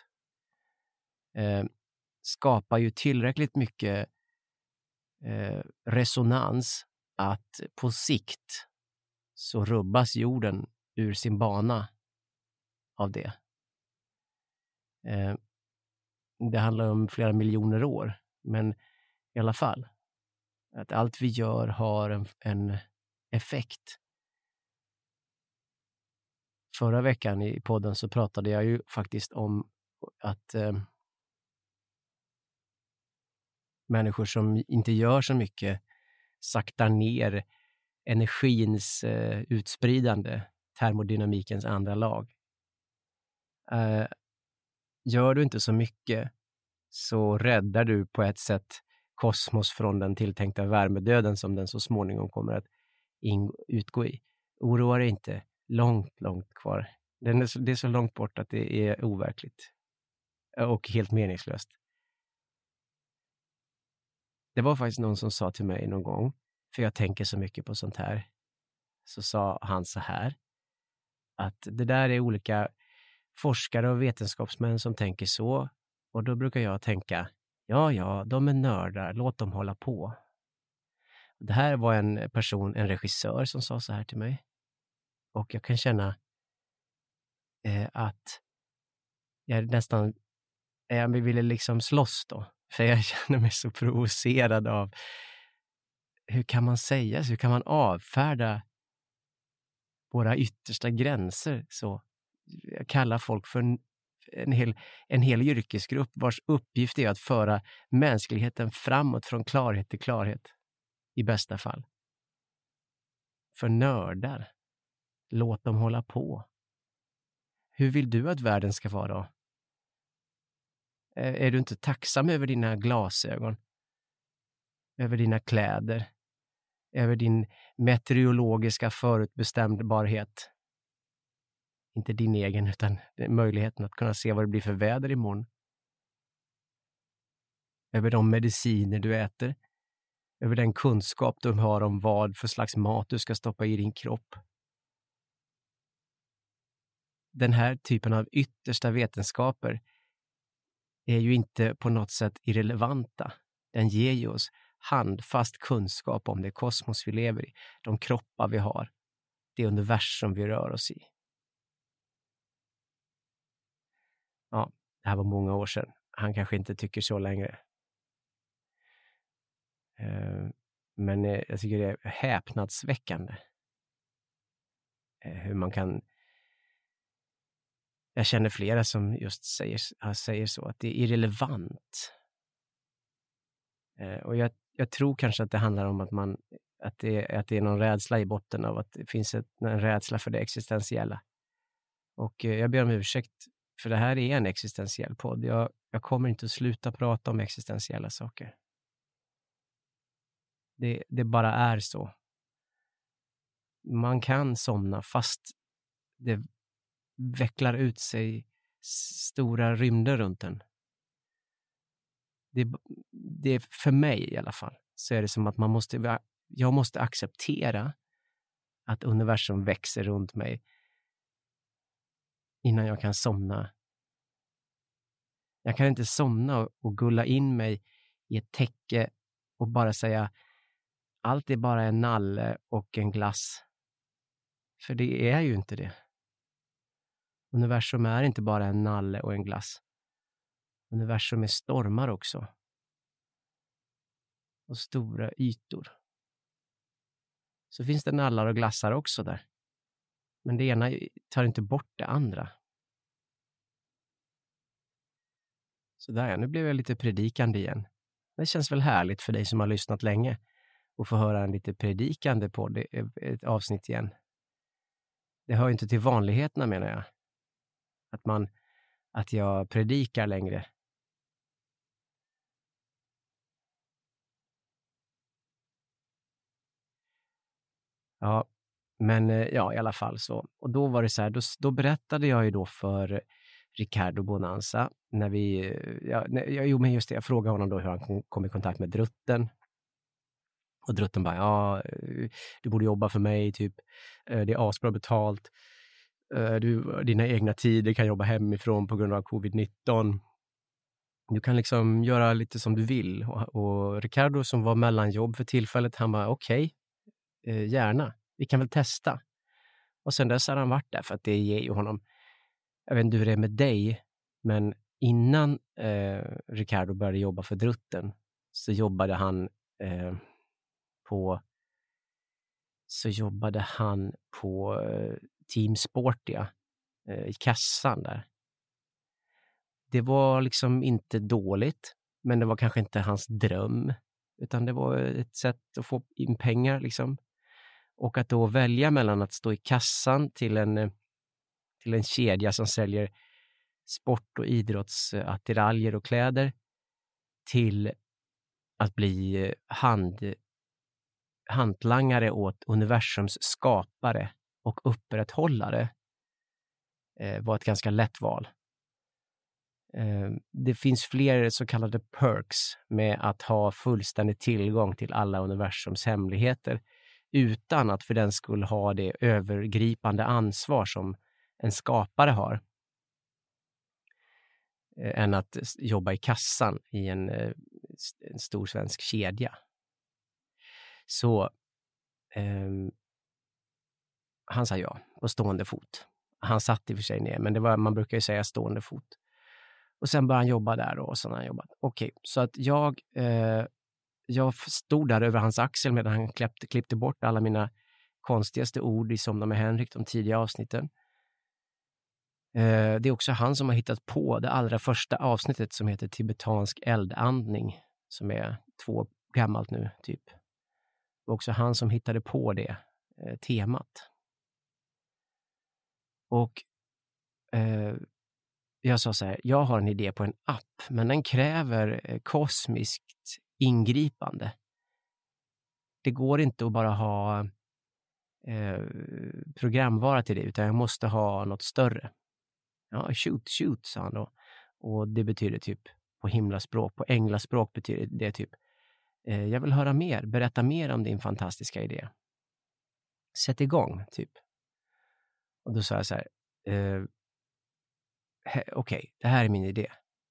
S1: skapar ju tillräckligt mycket resonans att på sikt så rubbas jorden ur sin bana av det. Det handlar om flera miljoner år, men i alla fall att allt vi gör har en effekt. Förra veckan i podden så pratade jag ju faktiskt om att människor som inte gör så mycket saktar ner energins utspridande, termodynamikens andra lag. Gör du inte så mycket så räddar du på ett sätt kosmos från den tilltänkta värmedöden som den så småningom kommer att utgå i. Oroa dig inte, långt kvar. Det är så långt bort att det är overkligt och helt meningslöst. Det var faktiskt någon som sa till mig någon gång, för jag tänker så mycket på sånt här, så sa han så här, att det där är olika forskare och vetenskapsmän som tänker så, och då brukar jag tänka, ja, de är nördar, låt dem hålla på. Det här var en regissör som sa så här till mig, och jag kan känna att jag ville liksom slåss då, för jag känner mig så provocerad av hur kan man säga så, hur kan man avfärda våra yttersta gränser så. Jag kallar folk för en hel yrkesgrupp vars uppgift är att föra mänskligheten framåt från klarhet till klarhet, i bästa fall. För nördar, låt dem hålla på. Hur vill du att världen ska vara då? Är du inte tacksam över dina glasögon? Över dina kläder? Över din meteorologiska förutbestämbarhet? Inte din egen, utan möjligheten att kunna se vad det blir för väder imorgon. Över de mediciner du äter. Över den kunskap du har om vad för slags mat du ska stoppa i din kropp. Den här typen av yttersta vetenskaper är ju inte på något sätt irrelevanta. Den ger ju oss handfast kunskap om det kosmos vi lever i, de kroppar vi har, det universum vi rör oss i. Ja, det här var många år sedan. Han kanske inte tycker så längre. Men jag tycker det är häpnadsväckande. Hur man kan... Jag känner flera som just säger så, att det är irrelevant. Och jag tror kanske att det handlar om att det är någon rädsla i botten av att det finns en rädsla för det existentiella. Och jag ber om ursäkt, för det här är en existentiell podd. Jag kommer inte att sluta prata om existentiella saker. Det bara är så. Man kan somna fast det vecklar ut sig stora rymder runt den. Det är för mig i alla fall, så är det som att jag måste acceptera att universum växer runt mig innan jag kan somna. Jag kan inte somna och gulla in mig i ett täcke och bara säga allt är bara en nalle och en glass. För det är ju inte det. Universum är inte bara en nalle och en glass. Universum är stormar också. Och stora ytor. Så finns det nallar och glassar också där. Men det ena tar inte bort det andra. Så där, nu blev jag lite predikande igen. Det känns väl härligt för dig som har lyssnat länge och få höra en lite predikande på ett avsnitt igen. Det hör ju inte till vanligheterna, menar jag. Att jag predikar längre. Ja, men ja, i alla fall så. Och då var det så här, då berättade jag ju då för Ricardo Bonanza när men just det, jag frågade honom då hur han kom i kontakt med Drutten. Och Drutten bara, ja, du borde jobba för mig, typ. Det är asbra betalt. Dina egna tider kan jobba hemifrån på grund av covid-19. Du kan liksom göra lite som du vill. Och Ricardo som var mellanjobb för tillfället, han bara, okej, gärna. Vi kan väl testa. Och sen dess har han varit där för att det ger ju honom, jag vet inte hur det är med dig, men innan Ricardo började jobba för Drutten så jobbade han på Team Sportia i kassan där. Det var liksom inte dåligt, men det var kanske inte hans dröm, utan det var ett sätt att få in pengar liksom. Och att då välja mellan att stå i kassan till en kedja som säljer sport- och idrottsattiraljer och kläder till att bli hantlangare åt universums skapare och upprätthållare var ett ganska lätt val. Det finns fler så kallade perks med att ha fullständig tillgång till alla universums hemligheter utan att för den skull ha det övergripande ansvar som en skapare har, än att jobba i kassan i en stor svensk kedja. Så han sa ja på stående fot. Han satt i och för sig ner, men man brukar ju säga stående fot. Och sen började han jobba där och så har han jobbat. Okej, så att jag stod där över hans axel medan han klippte bort alla mina konstigaste ord i Somna med Henrik, de tidiga avsnitten. Det är också han som har hittat på det allra första avsnittet som heter Tibetansk eldandning, som är 2 år gammalt nu typ. Det var också han som hittade på det temat. Och jag sa så här, jag har en idé på en app, men den kräver kosmiskt ingripande. Det går inte att bara ha programvara till det, utan jag måste ha något större. Ja, shoot, sa han då. Och det betyder typ på himlaspråk, på änglaspråk betyder det typ jag vill höra mer, berätta mer om din fantastiska idé. Sätt igång, typ. Och då sa jag så här, okej, det här är min idé.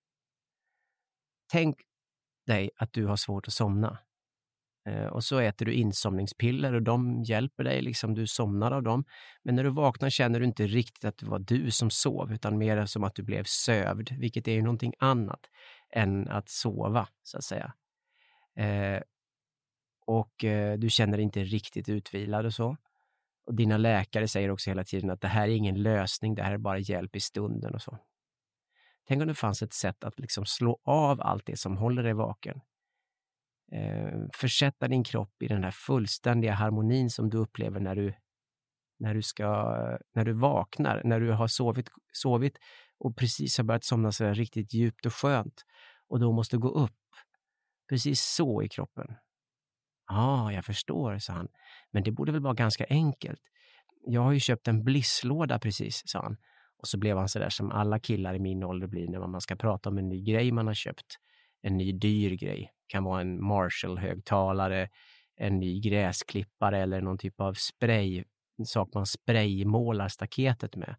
S1: Tänk dig att du har svårt att somna. Och så äter du insomningspiller och de hjälper dig, liksom du somnar av dem. Men när du vaknar känner du inte riktigt att det var du som sov, utan mer som att du blev sövd, vilket är ju någonting annat än att sova, så att säga. Du känner dig inte riktigt utvilad och så. Och dina läkare säger också hela tiden att det här är ingen lösning, det här är bara hjälp i stunden och så. Tänk om det fanns ett sätt att liksom slå av allt det som håller dig vaken. Försätta din kropp i den här fullständiga harmonin som du upplever när du vaknar, när du har sovit och precis har börjat somna så riktigt djupt och skönt, och då måste gå upp precis så i kroppen. Jag förstår, sa han. Men det borde väl vara ganska enkelt. Jag har ju köpt en blisslåda precis, sa han. Och så blev han så där som alla killar i min ålder blir när man ska prata om en ny grej man har köpt. En ny dyr grej. Kan vara en Marshall-högtalare, en ny gräsklippare eller någon typ av spray. En sak man spraymålar staketet med.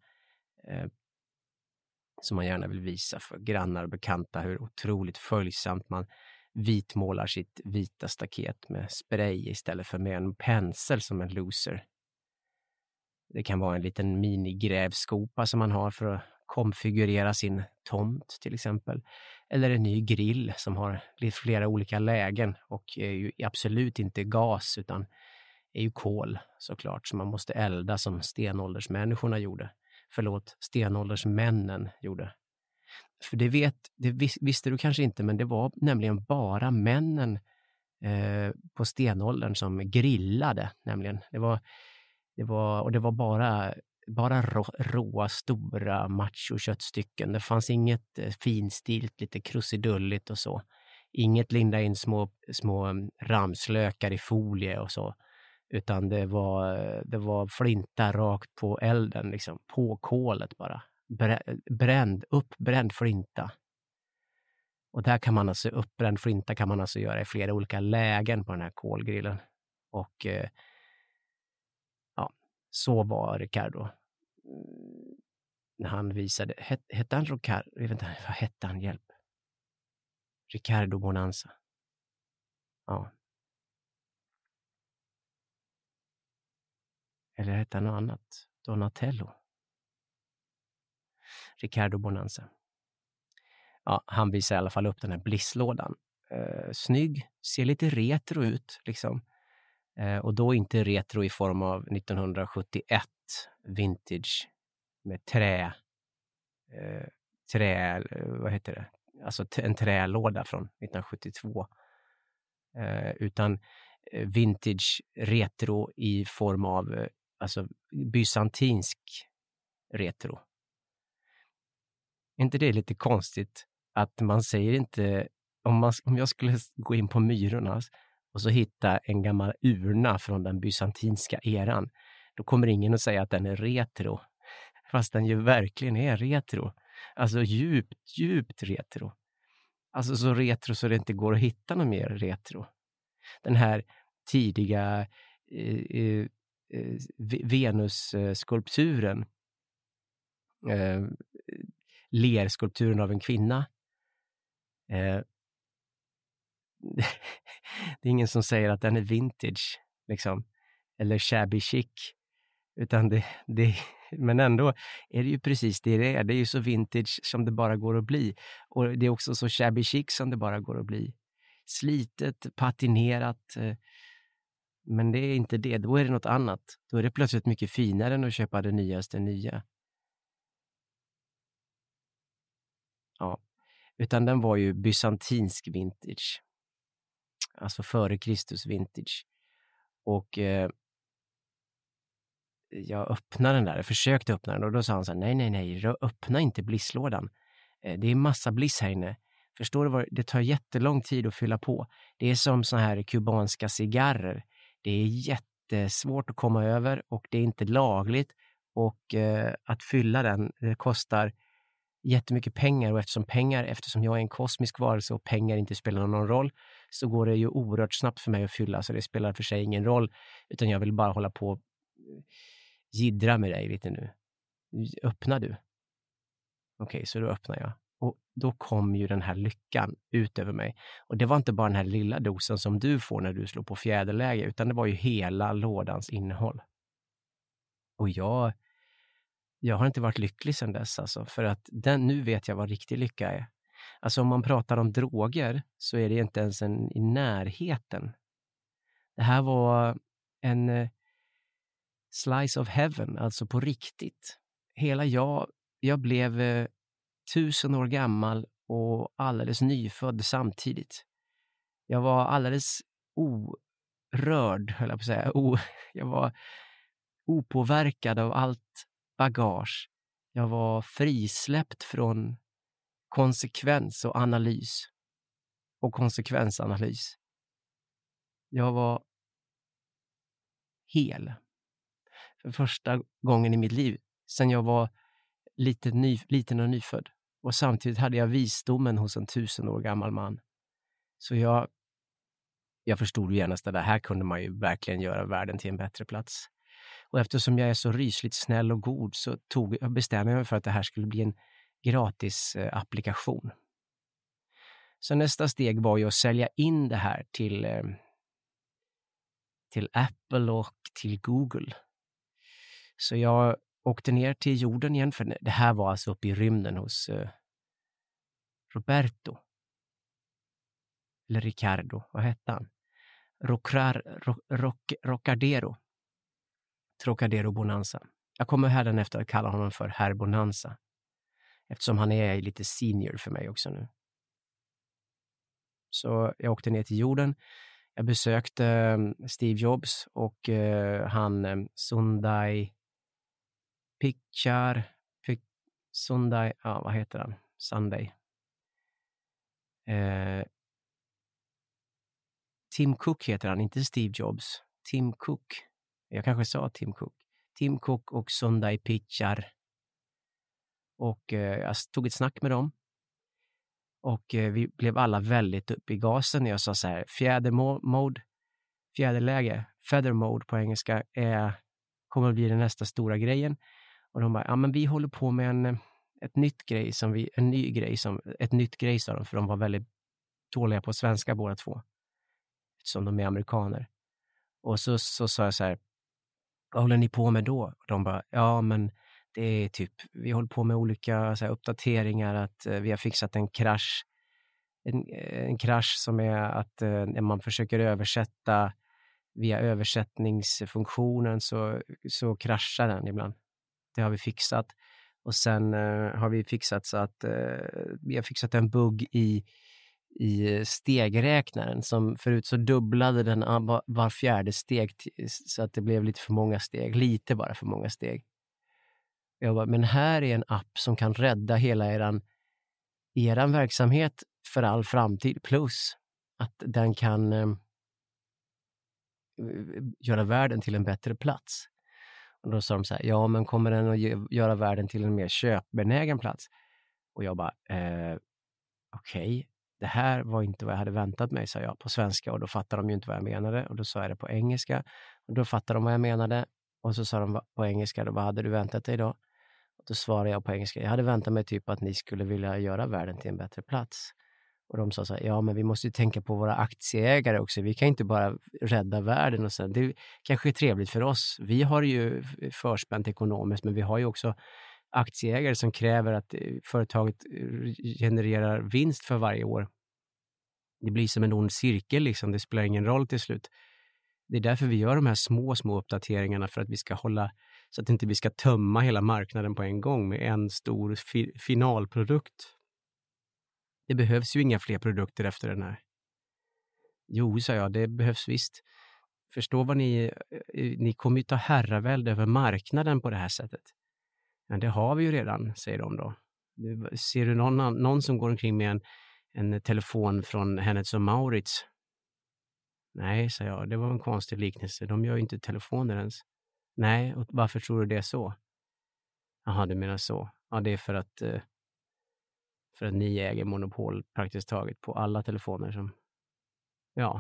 S1: Som man gärna vill visa för grannar och bekanta hur otroligt följsamt man vitmålar sitt vita staket med spray istället för med en pensel som en loser. Det kan vara en liten minigrävskopa som man har för att konfigurera sin tomt till exempel. Eller en ny grill som har flera olika lägen och är ju absolut inte gas utan är ju kol såklart, som man måste elda som stenåldersmänniskorna gjorde. Stenåldersmännen gjorde. För visste du kanske inte, men det var nämligen bara männen på stenåldern som grillade. Nämligen. Det var bara råa, stora machoköttstycken. Det fanns inget finstilt, lite krusidulligt och så. Inget linda in små ramslökar i folie och så. Utan det var flinta rakt på elden, liksom, på kolet bara. Uppbränd flinta. Och där kan man alltså, uppbränd flinta kan man alltså göra i flera olika lägen på den här kolgrillen. Och så var Ricardo. När han visade, hette han Ricardo? Jag vet inte, vad hette han? Hjälp. Ricardo Bonanza. Ja. Eller hette han något annat? Donatello. Ricardo Bonanza. Ja, han visar i alla fall upp den här blisslådan. Snygg, ser lite retro ut liksom. Och då inte retro i form av 1971 vintage med vad heter det? Alltså en trälåda från 1972. Utan vintage retro i form av alltså bysantinsk retro. Är inte det lite konstigt att man säger inte, om jag skulle gå in på Myrornas och så hitta en gammal urna från den bysantinska eran, då kommer ingen att säga att den är retro. Fast den ju verkligen är retro. Alltså djupt retro. Alltså så retro så det inte går att hitta något mer retro. Den här tidiga Venus-skulpturen, lerskulpturen av en kvinna. Det är ingen som säger att den är vintage liksom, eller shabby chic, utan men ändå är det ju precis det är. Det är ju så vintage som det bara går att bli, och det är också så shabby chic som det bara går att bli. Slitet, patinerat, men det är inte det. Då är det något annat. Då är det plötsligt mycket finare än att köpa det nyaste nya. Ja, utan den var ju bysantinsk vintage. Alltså före Kristus vintage. Och jag öppnade den där, jag försökte öppna den, och då sa han så här, nej, öppna inte blisslådan. Det är massa bliss här inne. Förstår du vad, det tar jättelång tid att fylla på. Det är som så här kubanska cigarrer. Det är jättesvårt att komma över och det är inte lagligt, och att fylla den, det kostar jättemycket pengar, och eftersom jag är en kosmisk varelse och pengar inte spelar någon roll, så går det ju oerhört snabbt för mig att fylla, så det spelar för sig ingen roll, utan jag vill bara hålla på och jiddra med dig lite nu. Öppnar du? Okej, så då öppnar jag. Och då kom ju den här lyckan ut över mig. Och det var inte bara den här lilla dosen som du får när du slår på fjäderläge, utan det var ju hela lådans innehåll. Och jag har inte varit lycklig sedan dess alltså, för att nu vet jag vad riktig lycka är. Alltså om man pratar om droger så är det inte ens i närheten. Det här var en slice of heaven, alltså på riktigt. Hela jag blev 1000 år gammal och alldeles nyfödd samtidigt. Jag var alldeles orörd, höll jag på att säga. Jag var opåverkad av allt bagage. Jag var frisläppt från konsekvens och analys. Och konsekvensanalys. Jag var hel. För första gången i mitt liv. Sen jag var liten och nyfödd. Och samtidigt hade jag visdomen hos en 1000 år gammal man. Så jag förstod ju genast att det här kunde man ju verkligen göra världen till en bättre plats. Och eftersom jag är så rysligt snäll och god så bestämde jag mig för att det här skulle bli en gratis applikation. Så nästa steg var ju att sälja in det här till Apple och till Google. Så jag åkte ner till jorden igen, för det här var alltså uppe i rymden hos Roberto. Eller Ricardo, vad hette han? Trocadero Bonanza. Jag kommer hädanefter att kalla honom för Herr Bonanza. Eftersom han är lite senior för mig också nu. Så jag åkte ner till jorden. Jag besökte Steve Jobs och han Sundar Pichai. Sundar, ja vad heter han? Sunday. Tim Cook heter han, inte Steve Jobs. Tim Cook. Jag kanske sa Tim Cook. Tim Cook och Sundar Pichai. Och jag tog ett snack med dem. Och vi blev alla väldigt upp i gasen när jag sa så här, fjäderläge, feather mode på engelska, kommer att bli den nästa stora grejen. Och de bara, ja men vi håller på med ett nytt grej sa de, för de var väldigt dåliga på svenska båda två. Som de är amerikaner. Och så sa jag så här, vad håller ni på med då? Och de bara, ja men det är typ, vi håller på med olika så här, uppdateringar, att vi har fixat en krasch. En krasch som är att när man försöker översätta via översättningsfunktionen så kraschar den ibland. Det har vi fixat. Och sen har vi fixat så att vi har fixat en bugg i stegräknaren som förut så dubblade den var fjärde steg så att det blev lite för många steg. Lite bara för många steg. Jag bara, men här är en app som kan rädda hela eran verksamhet för all framtid, plus att den kan göra världen till en bättre plats. Och då sa de så här, ja men kommer den att göra världen till en mer köpbenägen plats? Och jag bara, okej, det här var inte vad jag hade väntat mig, sa jag på svenska, och då fattade de ju inte vad jag menade, och då sa jag det på engelska och då fattade de vad jag menade, och så sa de på engelska, då, vad hade du väntat dig då? Och då svarade jag på engelska, jag hade väntat mig typ att ni skulle vilja göra världen till en bättre plats. Och de sa så här, ja men vi måste ju tänka på våra aktieägare också, vi kan inte bara rädda världen och sen, det kanske är trevligt för oss, vi har ju förspänt ekonomiskt, men vi har ju också aktieägare som kräver att företaget genererar vinst för varje år. Det blir som en ond cirkel liksom, det spelar ingen roll till slut. Det är därför vi gör de här små uppdateringarna, för att vi ska hålla, så att inte vi ska tömma hela marknaden på en gång med en stor finalprodukt. Det behövs ju inga fler produkter efter den här. Jo, sa jag, det behövs visst. Förstå vad ni kommer ju ta herravälde över marknaden på det här sättet. Men det har vi ju redan, säger de då. Ser du någon som går omkring med en telefon från Hennes och Mauritz? Nej, sa jag, det var en konstig liknelse. De gör ju inte telefoner ens. Nej, och varför tror du det är så? Jaha, du menar så. Ja, det är för att ni äger monopol praktiskt taget på alla telefoner som... Ja.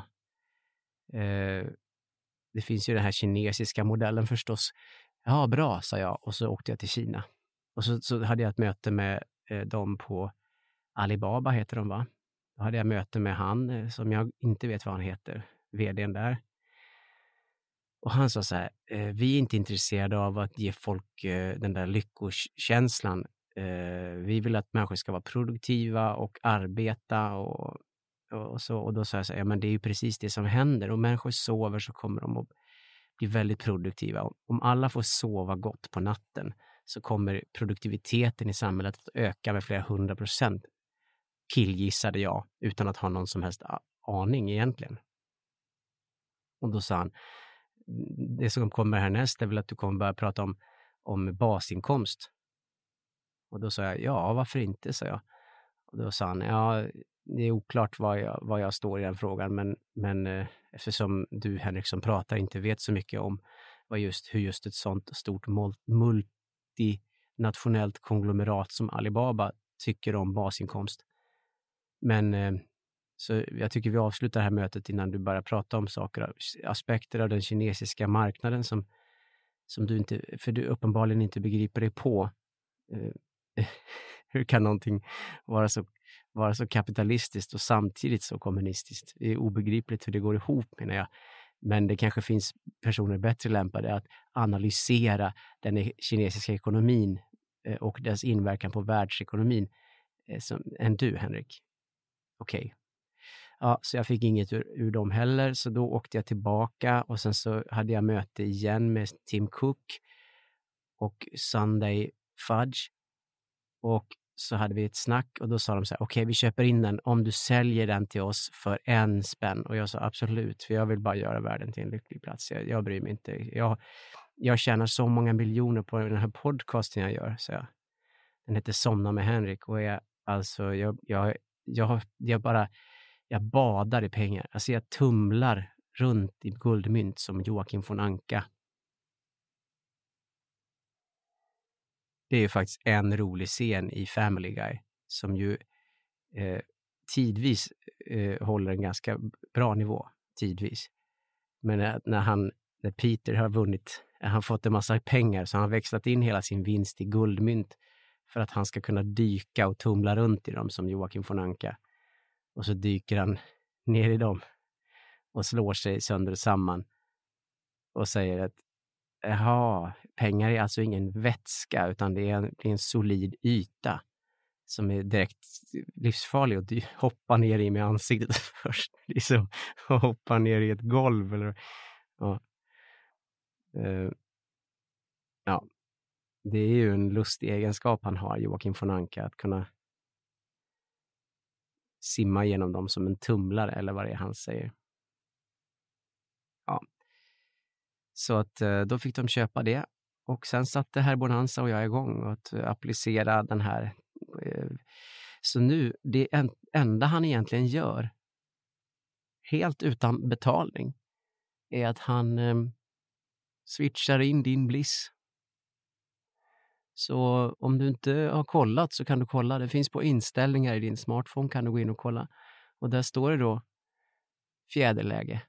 S1: Det finns ju den här kinesiska modellen förstås. Ja, bra, sa jag. Och så åkte jag till Kina. Och så hade jag ett möte med dem på Alibaba, heter de va? Då hade jag möte med han som jag inte vet vad han heter. VDn där. Och han sa så här, vi är inte intresserade av att ge folk den där lyckokänslan. Vi vill att människor ska vara produktiva och arbeta och så. Och då sa jag så här, ja men det är ju precis det som händer. Om människor sover så kommer de att bli väldigt produktiva. Om alla får sova gott på natten så kommer produktiviteten i samhället att öka med flera 100%. Killgissade jag utan att ha någon som helst aning egentligen. Och då sa han, det som kommer härnäst är väl att du kommer börja prata om basinkomst. Och då sa jag, ja varför inte, sa jag. Och då sa han, ja det är oklart vad jag står i den frågan, men eftersom du Henrik som pratar inte vet så mycket om hur just ett sånt stort multinationellt konglomerat som Alibaba tycker om basinkomst. Men så jag tycker vi avslutar det här mötet innan du börjar prata om aspekter av den kinesiska marknaden som du inte, för du uppenbarligen inte begriper dig på. Hur kan någonting vara så kapitalistiskt och samtidigt så kommunistiskt? Det är obegripligt hur det går ihop, menar jag. Men det kanske finns personer bättre lämpade att analysera den kinesiska ekonomin och dess inverkan på världsekonomin än du, Henrik. Okej. Ja, så jag fick inget ur dem heller, så då åkte jag tillbaka och sen så hade jag möte igen med Tim Cook och Sunday Fudge. Och så hade vi ett snack och då sa de så här, okej, vi köper in den om du säljer den till oss för 1 spänn. Och jag sa absolut, för jag vill bara göra världen till en lycklig plats. Jag bryr mig inte. Jag tjänar så många miljoner på den här podcasten jag gör, så den heter Somna med Henrik och jag badar i pengar. Alltså jag tumlar runt i guldmynt som Joakim von Anka. Det är ju faktiskt en rolig scen i Family Guy som ju tidvis håller en ganska bra nivå, tidvis. Men när Peter har vunnit, han fått en massa pengar så han har växlat in hela sin vinst i guldmynt för att han ska kunna dyka och tumla runt i dem som Joakim von Anka. Och så dyker han ner i dem och slår sig sönder och samman och säger att pengar är alltså ingen vätska utan det är en solid yta som är direkt livsfarlig och du hoppar ner i med ansiktet först. Liksom hoppa ner i ett golv eller det är ju en lustig egenskap han har, Joakim von Anka, att kunna simma genom dem som en tumlare eller vad det är han säger. Ja. Så att då fick de köpa det och sen satte herr Bonanza och jag igång att applicera den här. Så nu, det enda han egentligen gör helt utan betalning är att han switchar in din Bliss. Så om du inte har kollat så kan du kolla. Det finns på inställningar i din smartphone, kan du gå in och kolla. Och där står det då fjäderläge.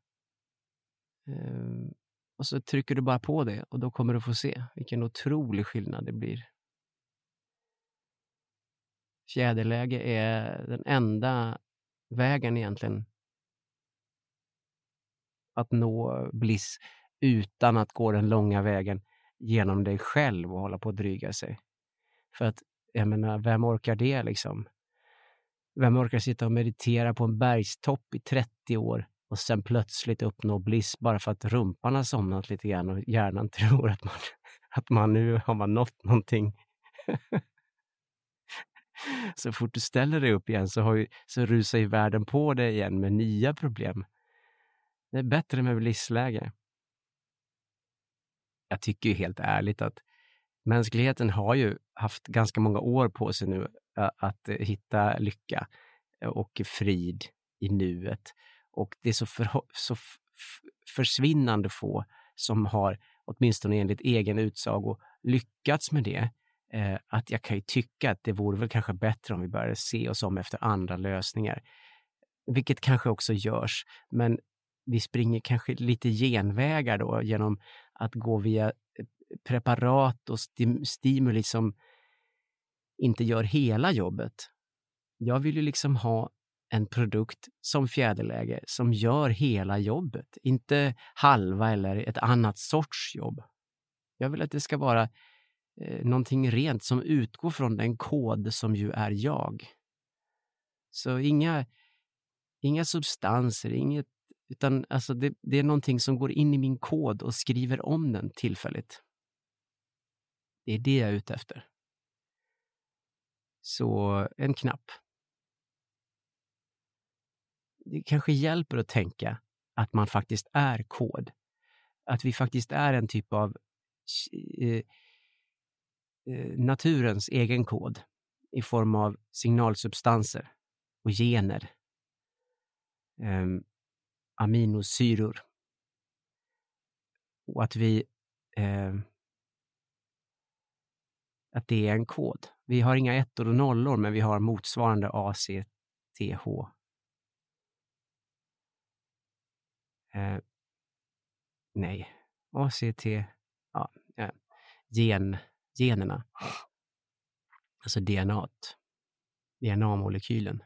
S1: Och så trycker du bara på det och då kommer du få se vilken otrolig skillnad det blir. Fjäderläge är den enda vägen egentligen att nå Bliss utan att gå den långa vägen genom dig själv och hålla på att dryga sig. För att, jag menar, vem orkar det liksom? Vem orkar sitta och meditera på en bergstopp i 30 år och sen plötsligt uppnå Bliss bara för att rumpan har somnat lite grann och hjärnan tror att man nu har man nått någonting. Så fort du ställer dig upp igen så rusar ju världen på dig igen med nya problem. Det är bättre med blissläge. Jag tycker ju helt ärligt att mänskligheten har ju haft ganska många år på sig nu att hitta lycka och frid i nuet. Och det är så försvinnande få som har, åtminstone enligt egen utsago, lyckats med det. Att jag kan ju tycka att det vore väl kanske bättre om vi började se oss om efter andra lösningar. Vilket kanske också görs. Men vi springer kanske lite genvägar då genom att gå via preparat och stimuli som inte gör hela jobbet. Jag vill ju liksom ha en produkt som fjäderläge som gör hela jobbet. Inte halva eller ett annat sorts jobb. Jag vill att det ska vara någonting rent som utgår från den kod som ju är jag. Så inga substanser, utan alltså det är någonting som går in i min kod och skriver om den tillfälligt. Det är det jag är ute efter. Så en knapp. Det kanske hjälper att tänka att man faktiskt är kod. Att vi faktiskt är en typ av naturens egen kod i form av signalsubstanser och gener. Aminosyror. Och att att det är en kod. Vi har inga ettor och nollor, men vi har motsvarande ACTH. Nej. ACT. Generna. Alltså DNA-molekylen.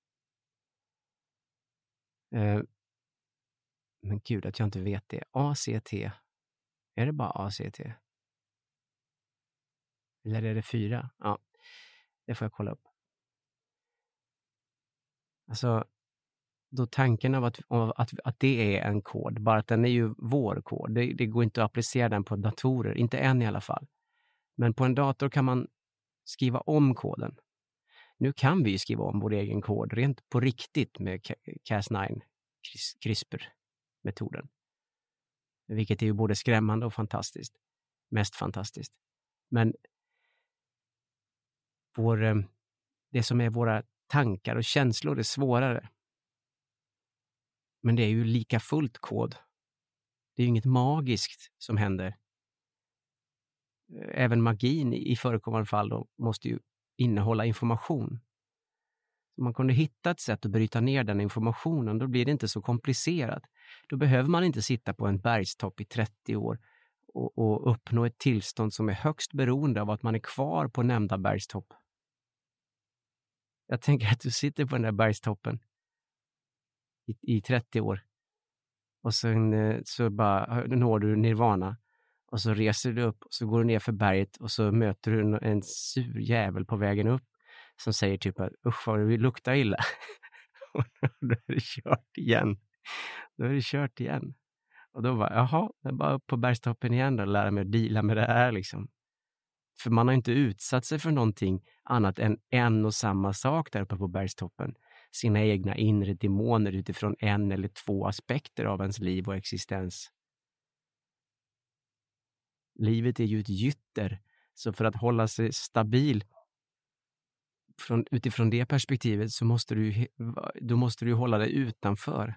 S1: Men gud att jag inte vet det. ACT. Är det bara ACT? Eller är det 4? Ja, det får jag kolla upp. Alltså, då tanken av att det är en kod, bara att den är ju vår kod. Det går inte att applicera den på datorer, inte än i alla fall. Men på en dator kan man skriva om koden. Nu kan vi ju skriva om vår egen kod rent på riktigt med Cas9, CRISPR-metoden. Vilket är ju både skrämmande och fantastiskt. Mest fantastiskt. Men det som är våra tankar och känslor är svårare. Men det är ju lika fullt kod. Det är ju inget magiskt som händer. Även magin i förekommande fall då måste ju innehålla information. Om man kunde hitta ett sätt att bryta ner den informationen, då blir det inte så komplicerat. Då behöver man inte sitta på en bergstopp i 30 år och uppnå ett tillstånd som är högst beroende av att man är kvar på nämnda bergstopp. Jag tänker att du sitter på den där bergstoppen i 30 år och sen så bara når du nirvana och så reser du upp och så går du ner för berget och så möter du en sur jävel på vägen upp som säger typ att usch vad det luktar illa. Och då är det kört igen. Och då var jaha, jag bara upp på bergstoppen igen och lära mig att deala med det här liksom. För man har inte utsatt sig för någonting annat än en och samma sak där uppe på bergstoppen. Sina egna inre demoner utifrån en eller två aspekter av ens liv och existens. Livet är ju ett gytter, så för att hålla sig stabil utifrån det perspektivet så måste du hålla dig utanför.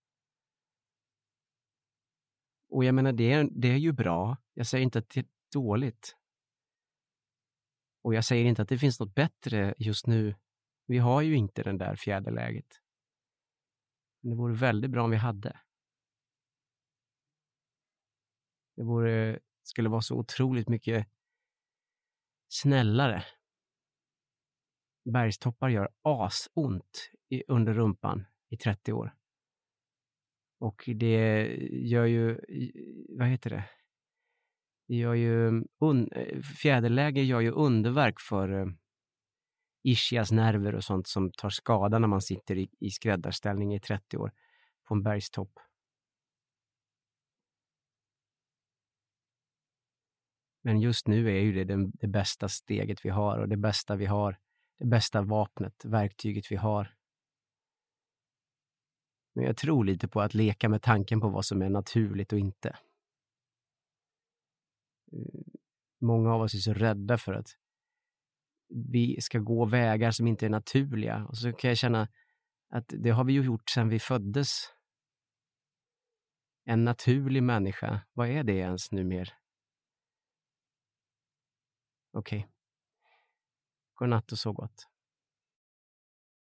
S1: Och jag menar det är ju bra. Jag säger inte att det är dåligt. Och jag säger inte att det finns något bättre just nu. Vi har ju inte den där fjäderläget. Men det vore väldigt bra om vi hade. Det skulle vara så otroligt mycket snällare. Bergstoppar gör asont under rumpan i 30 år. Och det gör ju, vad heter det? Det gör ju, fjäderläge gör ju underverk för ischias nerver och sånt som tar skada när man sitter i skräddarställning i 30 år på en bergstopp. Men just nu är ju det bästa steget vi har och det bästa vi har. Det bästa vapnet, verktyget vi har. Men jag tror lite på att leka med tanken på vad som är naturligt och inte. Många av oss är så rädda för att vi ska gå vägar som inte är naturliga. Och så kan jag känna att det har vi ju gjort sedan vi föddes. En naturlig människa, vad är det ens numera? Okej. Godnatt och så gott.